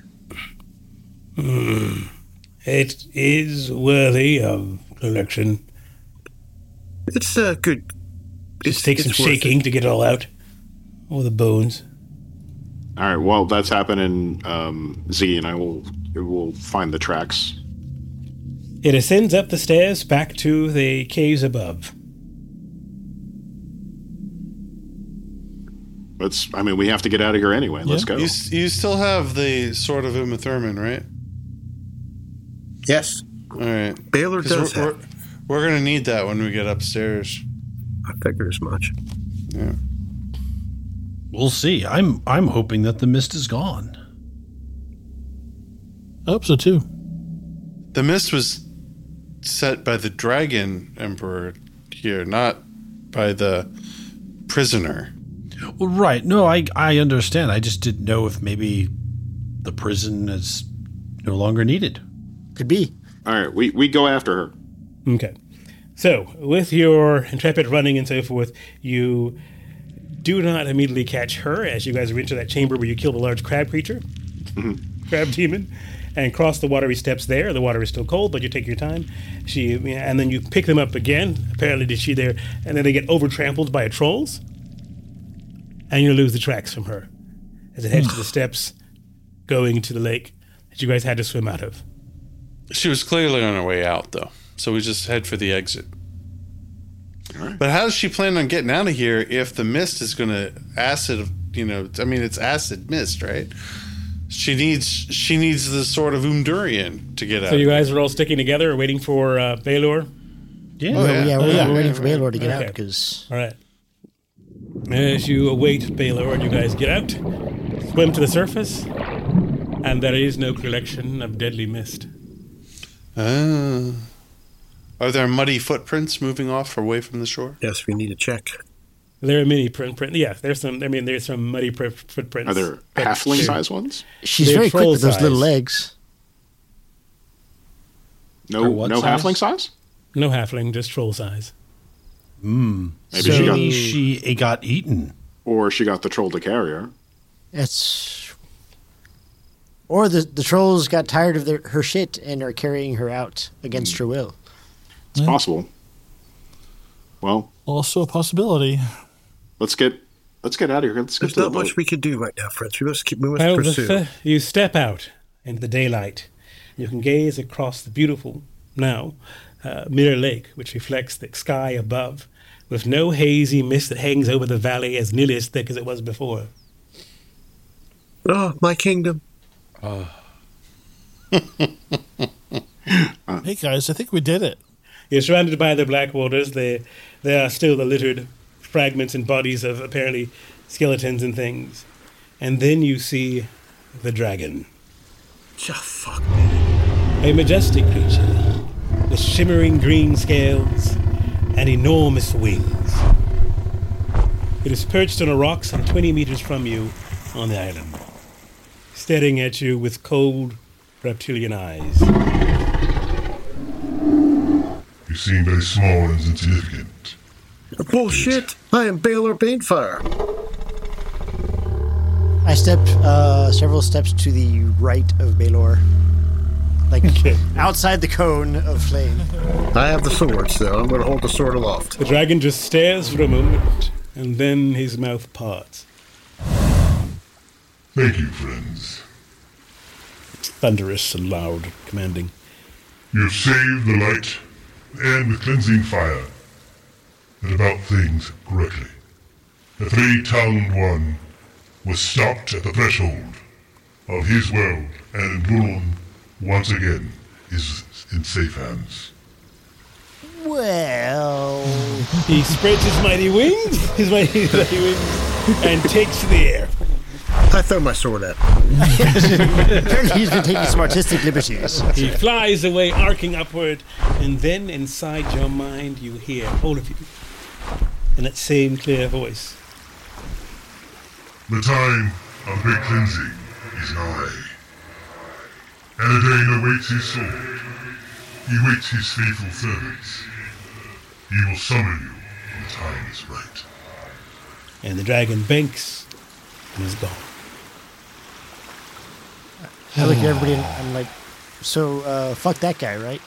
It is worthy of collection. It's uh, good. Just take some it's worth shaking to get it all out. All the bones. All right. Well, that's happening. Um, Z and I will will find the tracks. It ascends up the stairs back to the caves above. Let's. I mean, we have to get out of here anyway. Let's go. You, s- you still have the sword of Uma Thurman, right? Yes. All right. Baylor 'Cause does we're, have. we're, we're going to need that when we get upstairs. I figured as much. Yeah. We'll see. I'm I'm hoping that the mist is gone. I hope so too. The mist was set by the Dragon Emperor here, not by the prisoner. Well, right. No, I I understand. I just didn't know if maybe the prison is no longer needed. Could be. All right, we, we go after her. Okay. So, with your intrepid running and so forth, you do not immediately catch her as you guys enter that chamber where you kill the large crab creature, mm-hmm. crab demon, and cross the watery steps there. The water is still cold, but you take your time. She and then you pick them up again. Apparently, did she there, and then they get over-trampled by a trolls, and you lose the tracks from her as it heads to the steps going to the lake that you guys had to swim out of. She was clearly on her way out, though, so we just head for the exit. Right. But how does she plan on getting out of here if the mist is going to acid, you know, I mean, it's acid mist, right? She needs she needs the sword of Umdurian to get out. So you guys are all sticking together, waiting for uh, Baelor? Yeah, oh, yeah, yeah, we're, yeah, we're waiting for Baelor to get okay. out because. All right. As you await Baelor and you guys get out, swim to the surface, and there is no collection of deadly mist. Ah. Are there muddy footprints moving off away from the shore? Yes, we need to check. There are many print, print. Yeah, there's some. I mean, there's some muddy pr- footprints. Are there halfling-sized ones? She's They're very quick with those size. little legs. No, no size? halfling size. No halfling, just troll size. Hmm. Maybe so she got, maybe she got eaten, or she got the troll to carry her. It's. Or the the trolls got tired of their, her shit and are carrying her out against her will. It's yeah. possible. Well, also a possibility. Let's get let's get out of here. Let's get There's to not the much boat. we can do right now, friends. We must keep. We must Well, pursue. the, you step out into the daylight. You can gaze across the beautiful, now, uh, Mirror Lake, which reflects the sky above, with no hazy mist that hangs over the valley as nearly as thick as it was before. Oh, my kingdom. Uh. Hey, guys, I think we did it. You're surrounded by the black waters. They, there are still the littered fragments and bodies of apparently skeletons and things. And then you see the dragon. Oh, fuck me. A majestic creature with shimmering green scales and enormous wings. It is perched on a rock some twenty meters from you on the island, staring at you with cold reptilian eyes. You seem very small and insignificant. Bullshit! I am Baelor Banefire. I stepped uh, several steps to the right of Baelor. Like, Okay. outside the cone of flame. I have the sword, so I'm going to hold the sword aloft. The dragon just stares for a moment, and then his mouth parts. Thank you, friends. Thunderous and loud, commanding. You have saved the light and the cleansing fire. And about things correctly. The three-taloned one was stopped at the threshold of his world, and Dulon, once again, is in safe hands. Well... He spreads his mighty wings, his mighty, mighty wings, and takes to the air. I throw my sword at him. Apparently he's been taking some artistic liberties. He flies away, arcing upward, and then inside your mind you hear, all of you, in that same clear voice. The time of great cleansing is nigh. And Eldain awaits his sword. He waits his faithful servants. He will summon you when the time is right. And the dragon banks and is gone. I look at everybody and I'm like, so, uh, fuck that guy, right?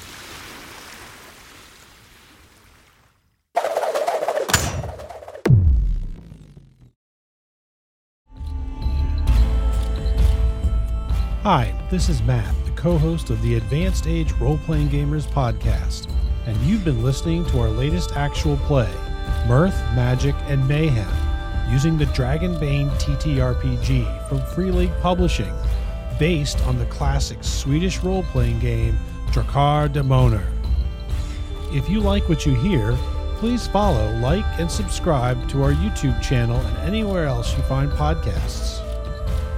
Hi, this is Matt, the co-host of the Advanced Age Role-Playing Gamers podcast, and you've been listening to our latest actual play, Mirth, Magic, and Mayhem, using the Dragonbane T T R P G from Free League Publishing, based on the classic Swedish role-playing game Drakar Demoner. If you like what you hear, please follow, like, and subscribe to our YouTube channel and anywhere else you find podcasts.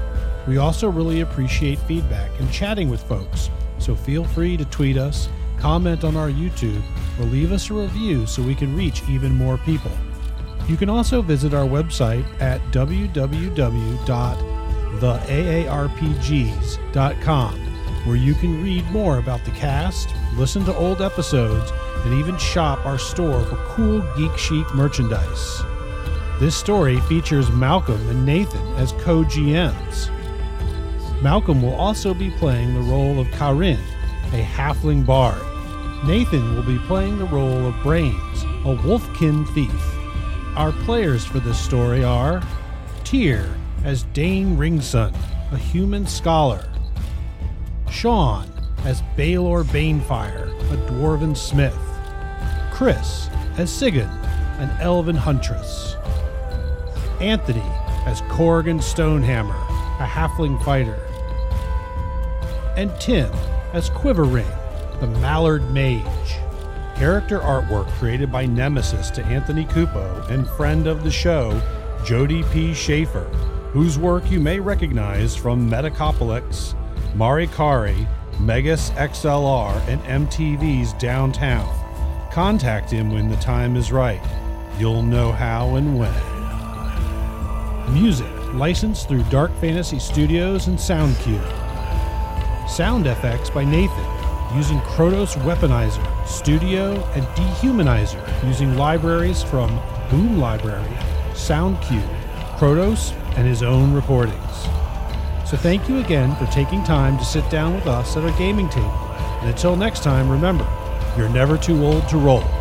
We also really appreciate feedback and chatting with folks, so feel free to tweet us, comment on our YouTube, or leave us a review so we can reach even more people. You can also visit our website at w w w dot the a a r p g s dot com, where you can read more about the cast, listen to old episodes, and even shop our store for cool Geek Chic merchandise. This story features Malcolm and Nathan as co-G Ms. Malcolm will also be playing the role of Karin, a halfling bard. Nathan will be playing the role of Brains, a wolfkin thief. Our players for this story are Tyr as Dane Ringson, a human scholar. Sean as Baelor Banefire, a dwarven smith. Chris as Sigyn, an elven huntress. Anthony as Corrigan Stonehammer, a halfling fighter. And Tim as Quiverring, the Mallard Mage. Character artwork created by Nemesis to Anthony Cupo and friend of the show, Jody P. Schaefer, whose work you may recognize from Metacopolis, Marikari, Megas X L R, and M T V's Downtown. Contact him when the time is right. You'll know how and when. Music licensed through Dark Fantasy Studios and SoundCube. Sound F X by Nathan, using Kronos Weaponizer, Studio, and Dehumanizer, using libraries from Boom Library, SoundCube, Kronos, and his own recordings. So thank you again for taking time to sit down with us at our gaming table. And until next time, remember, you're never too old to roll.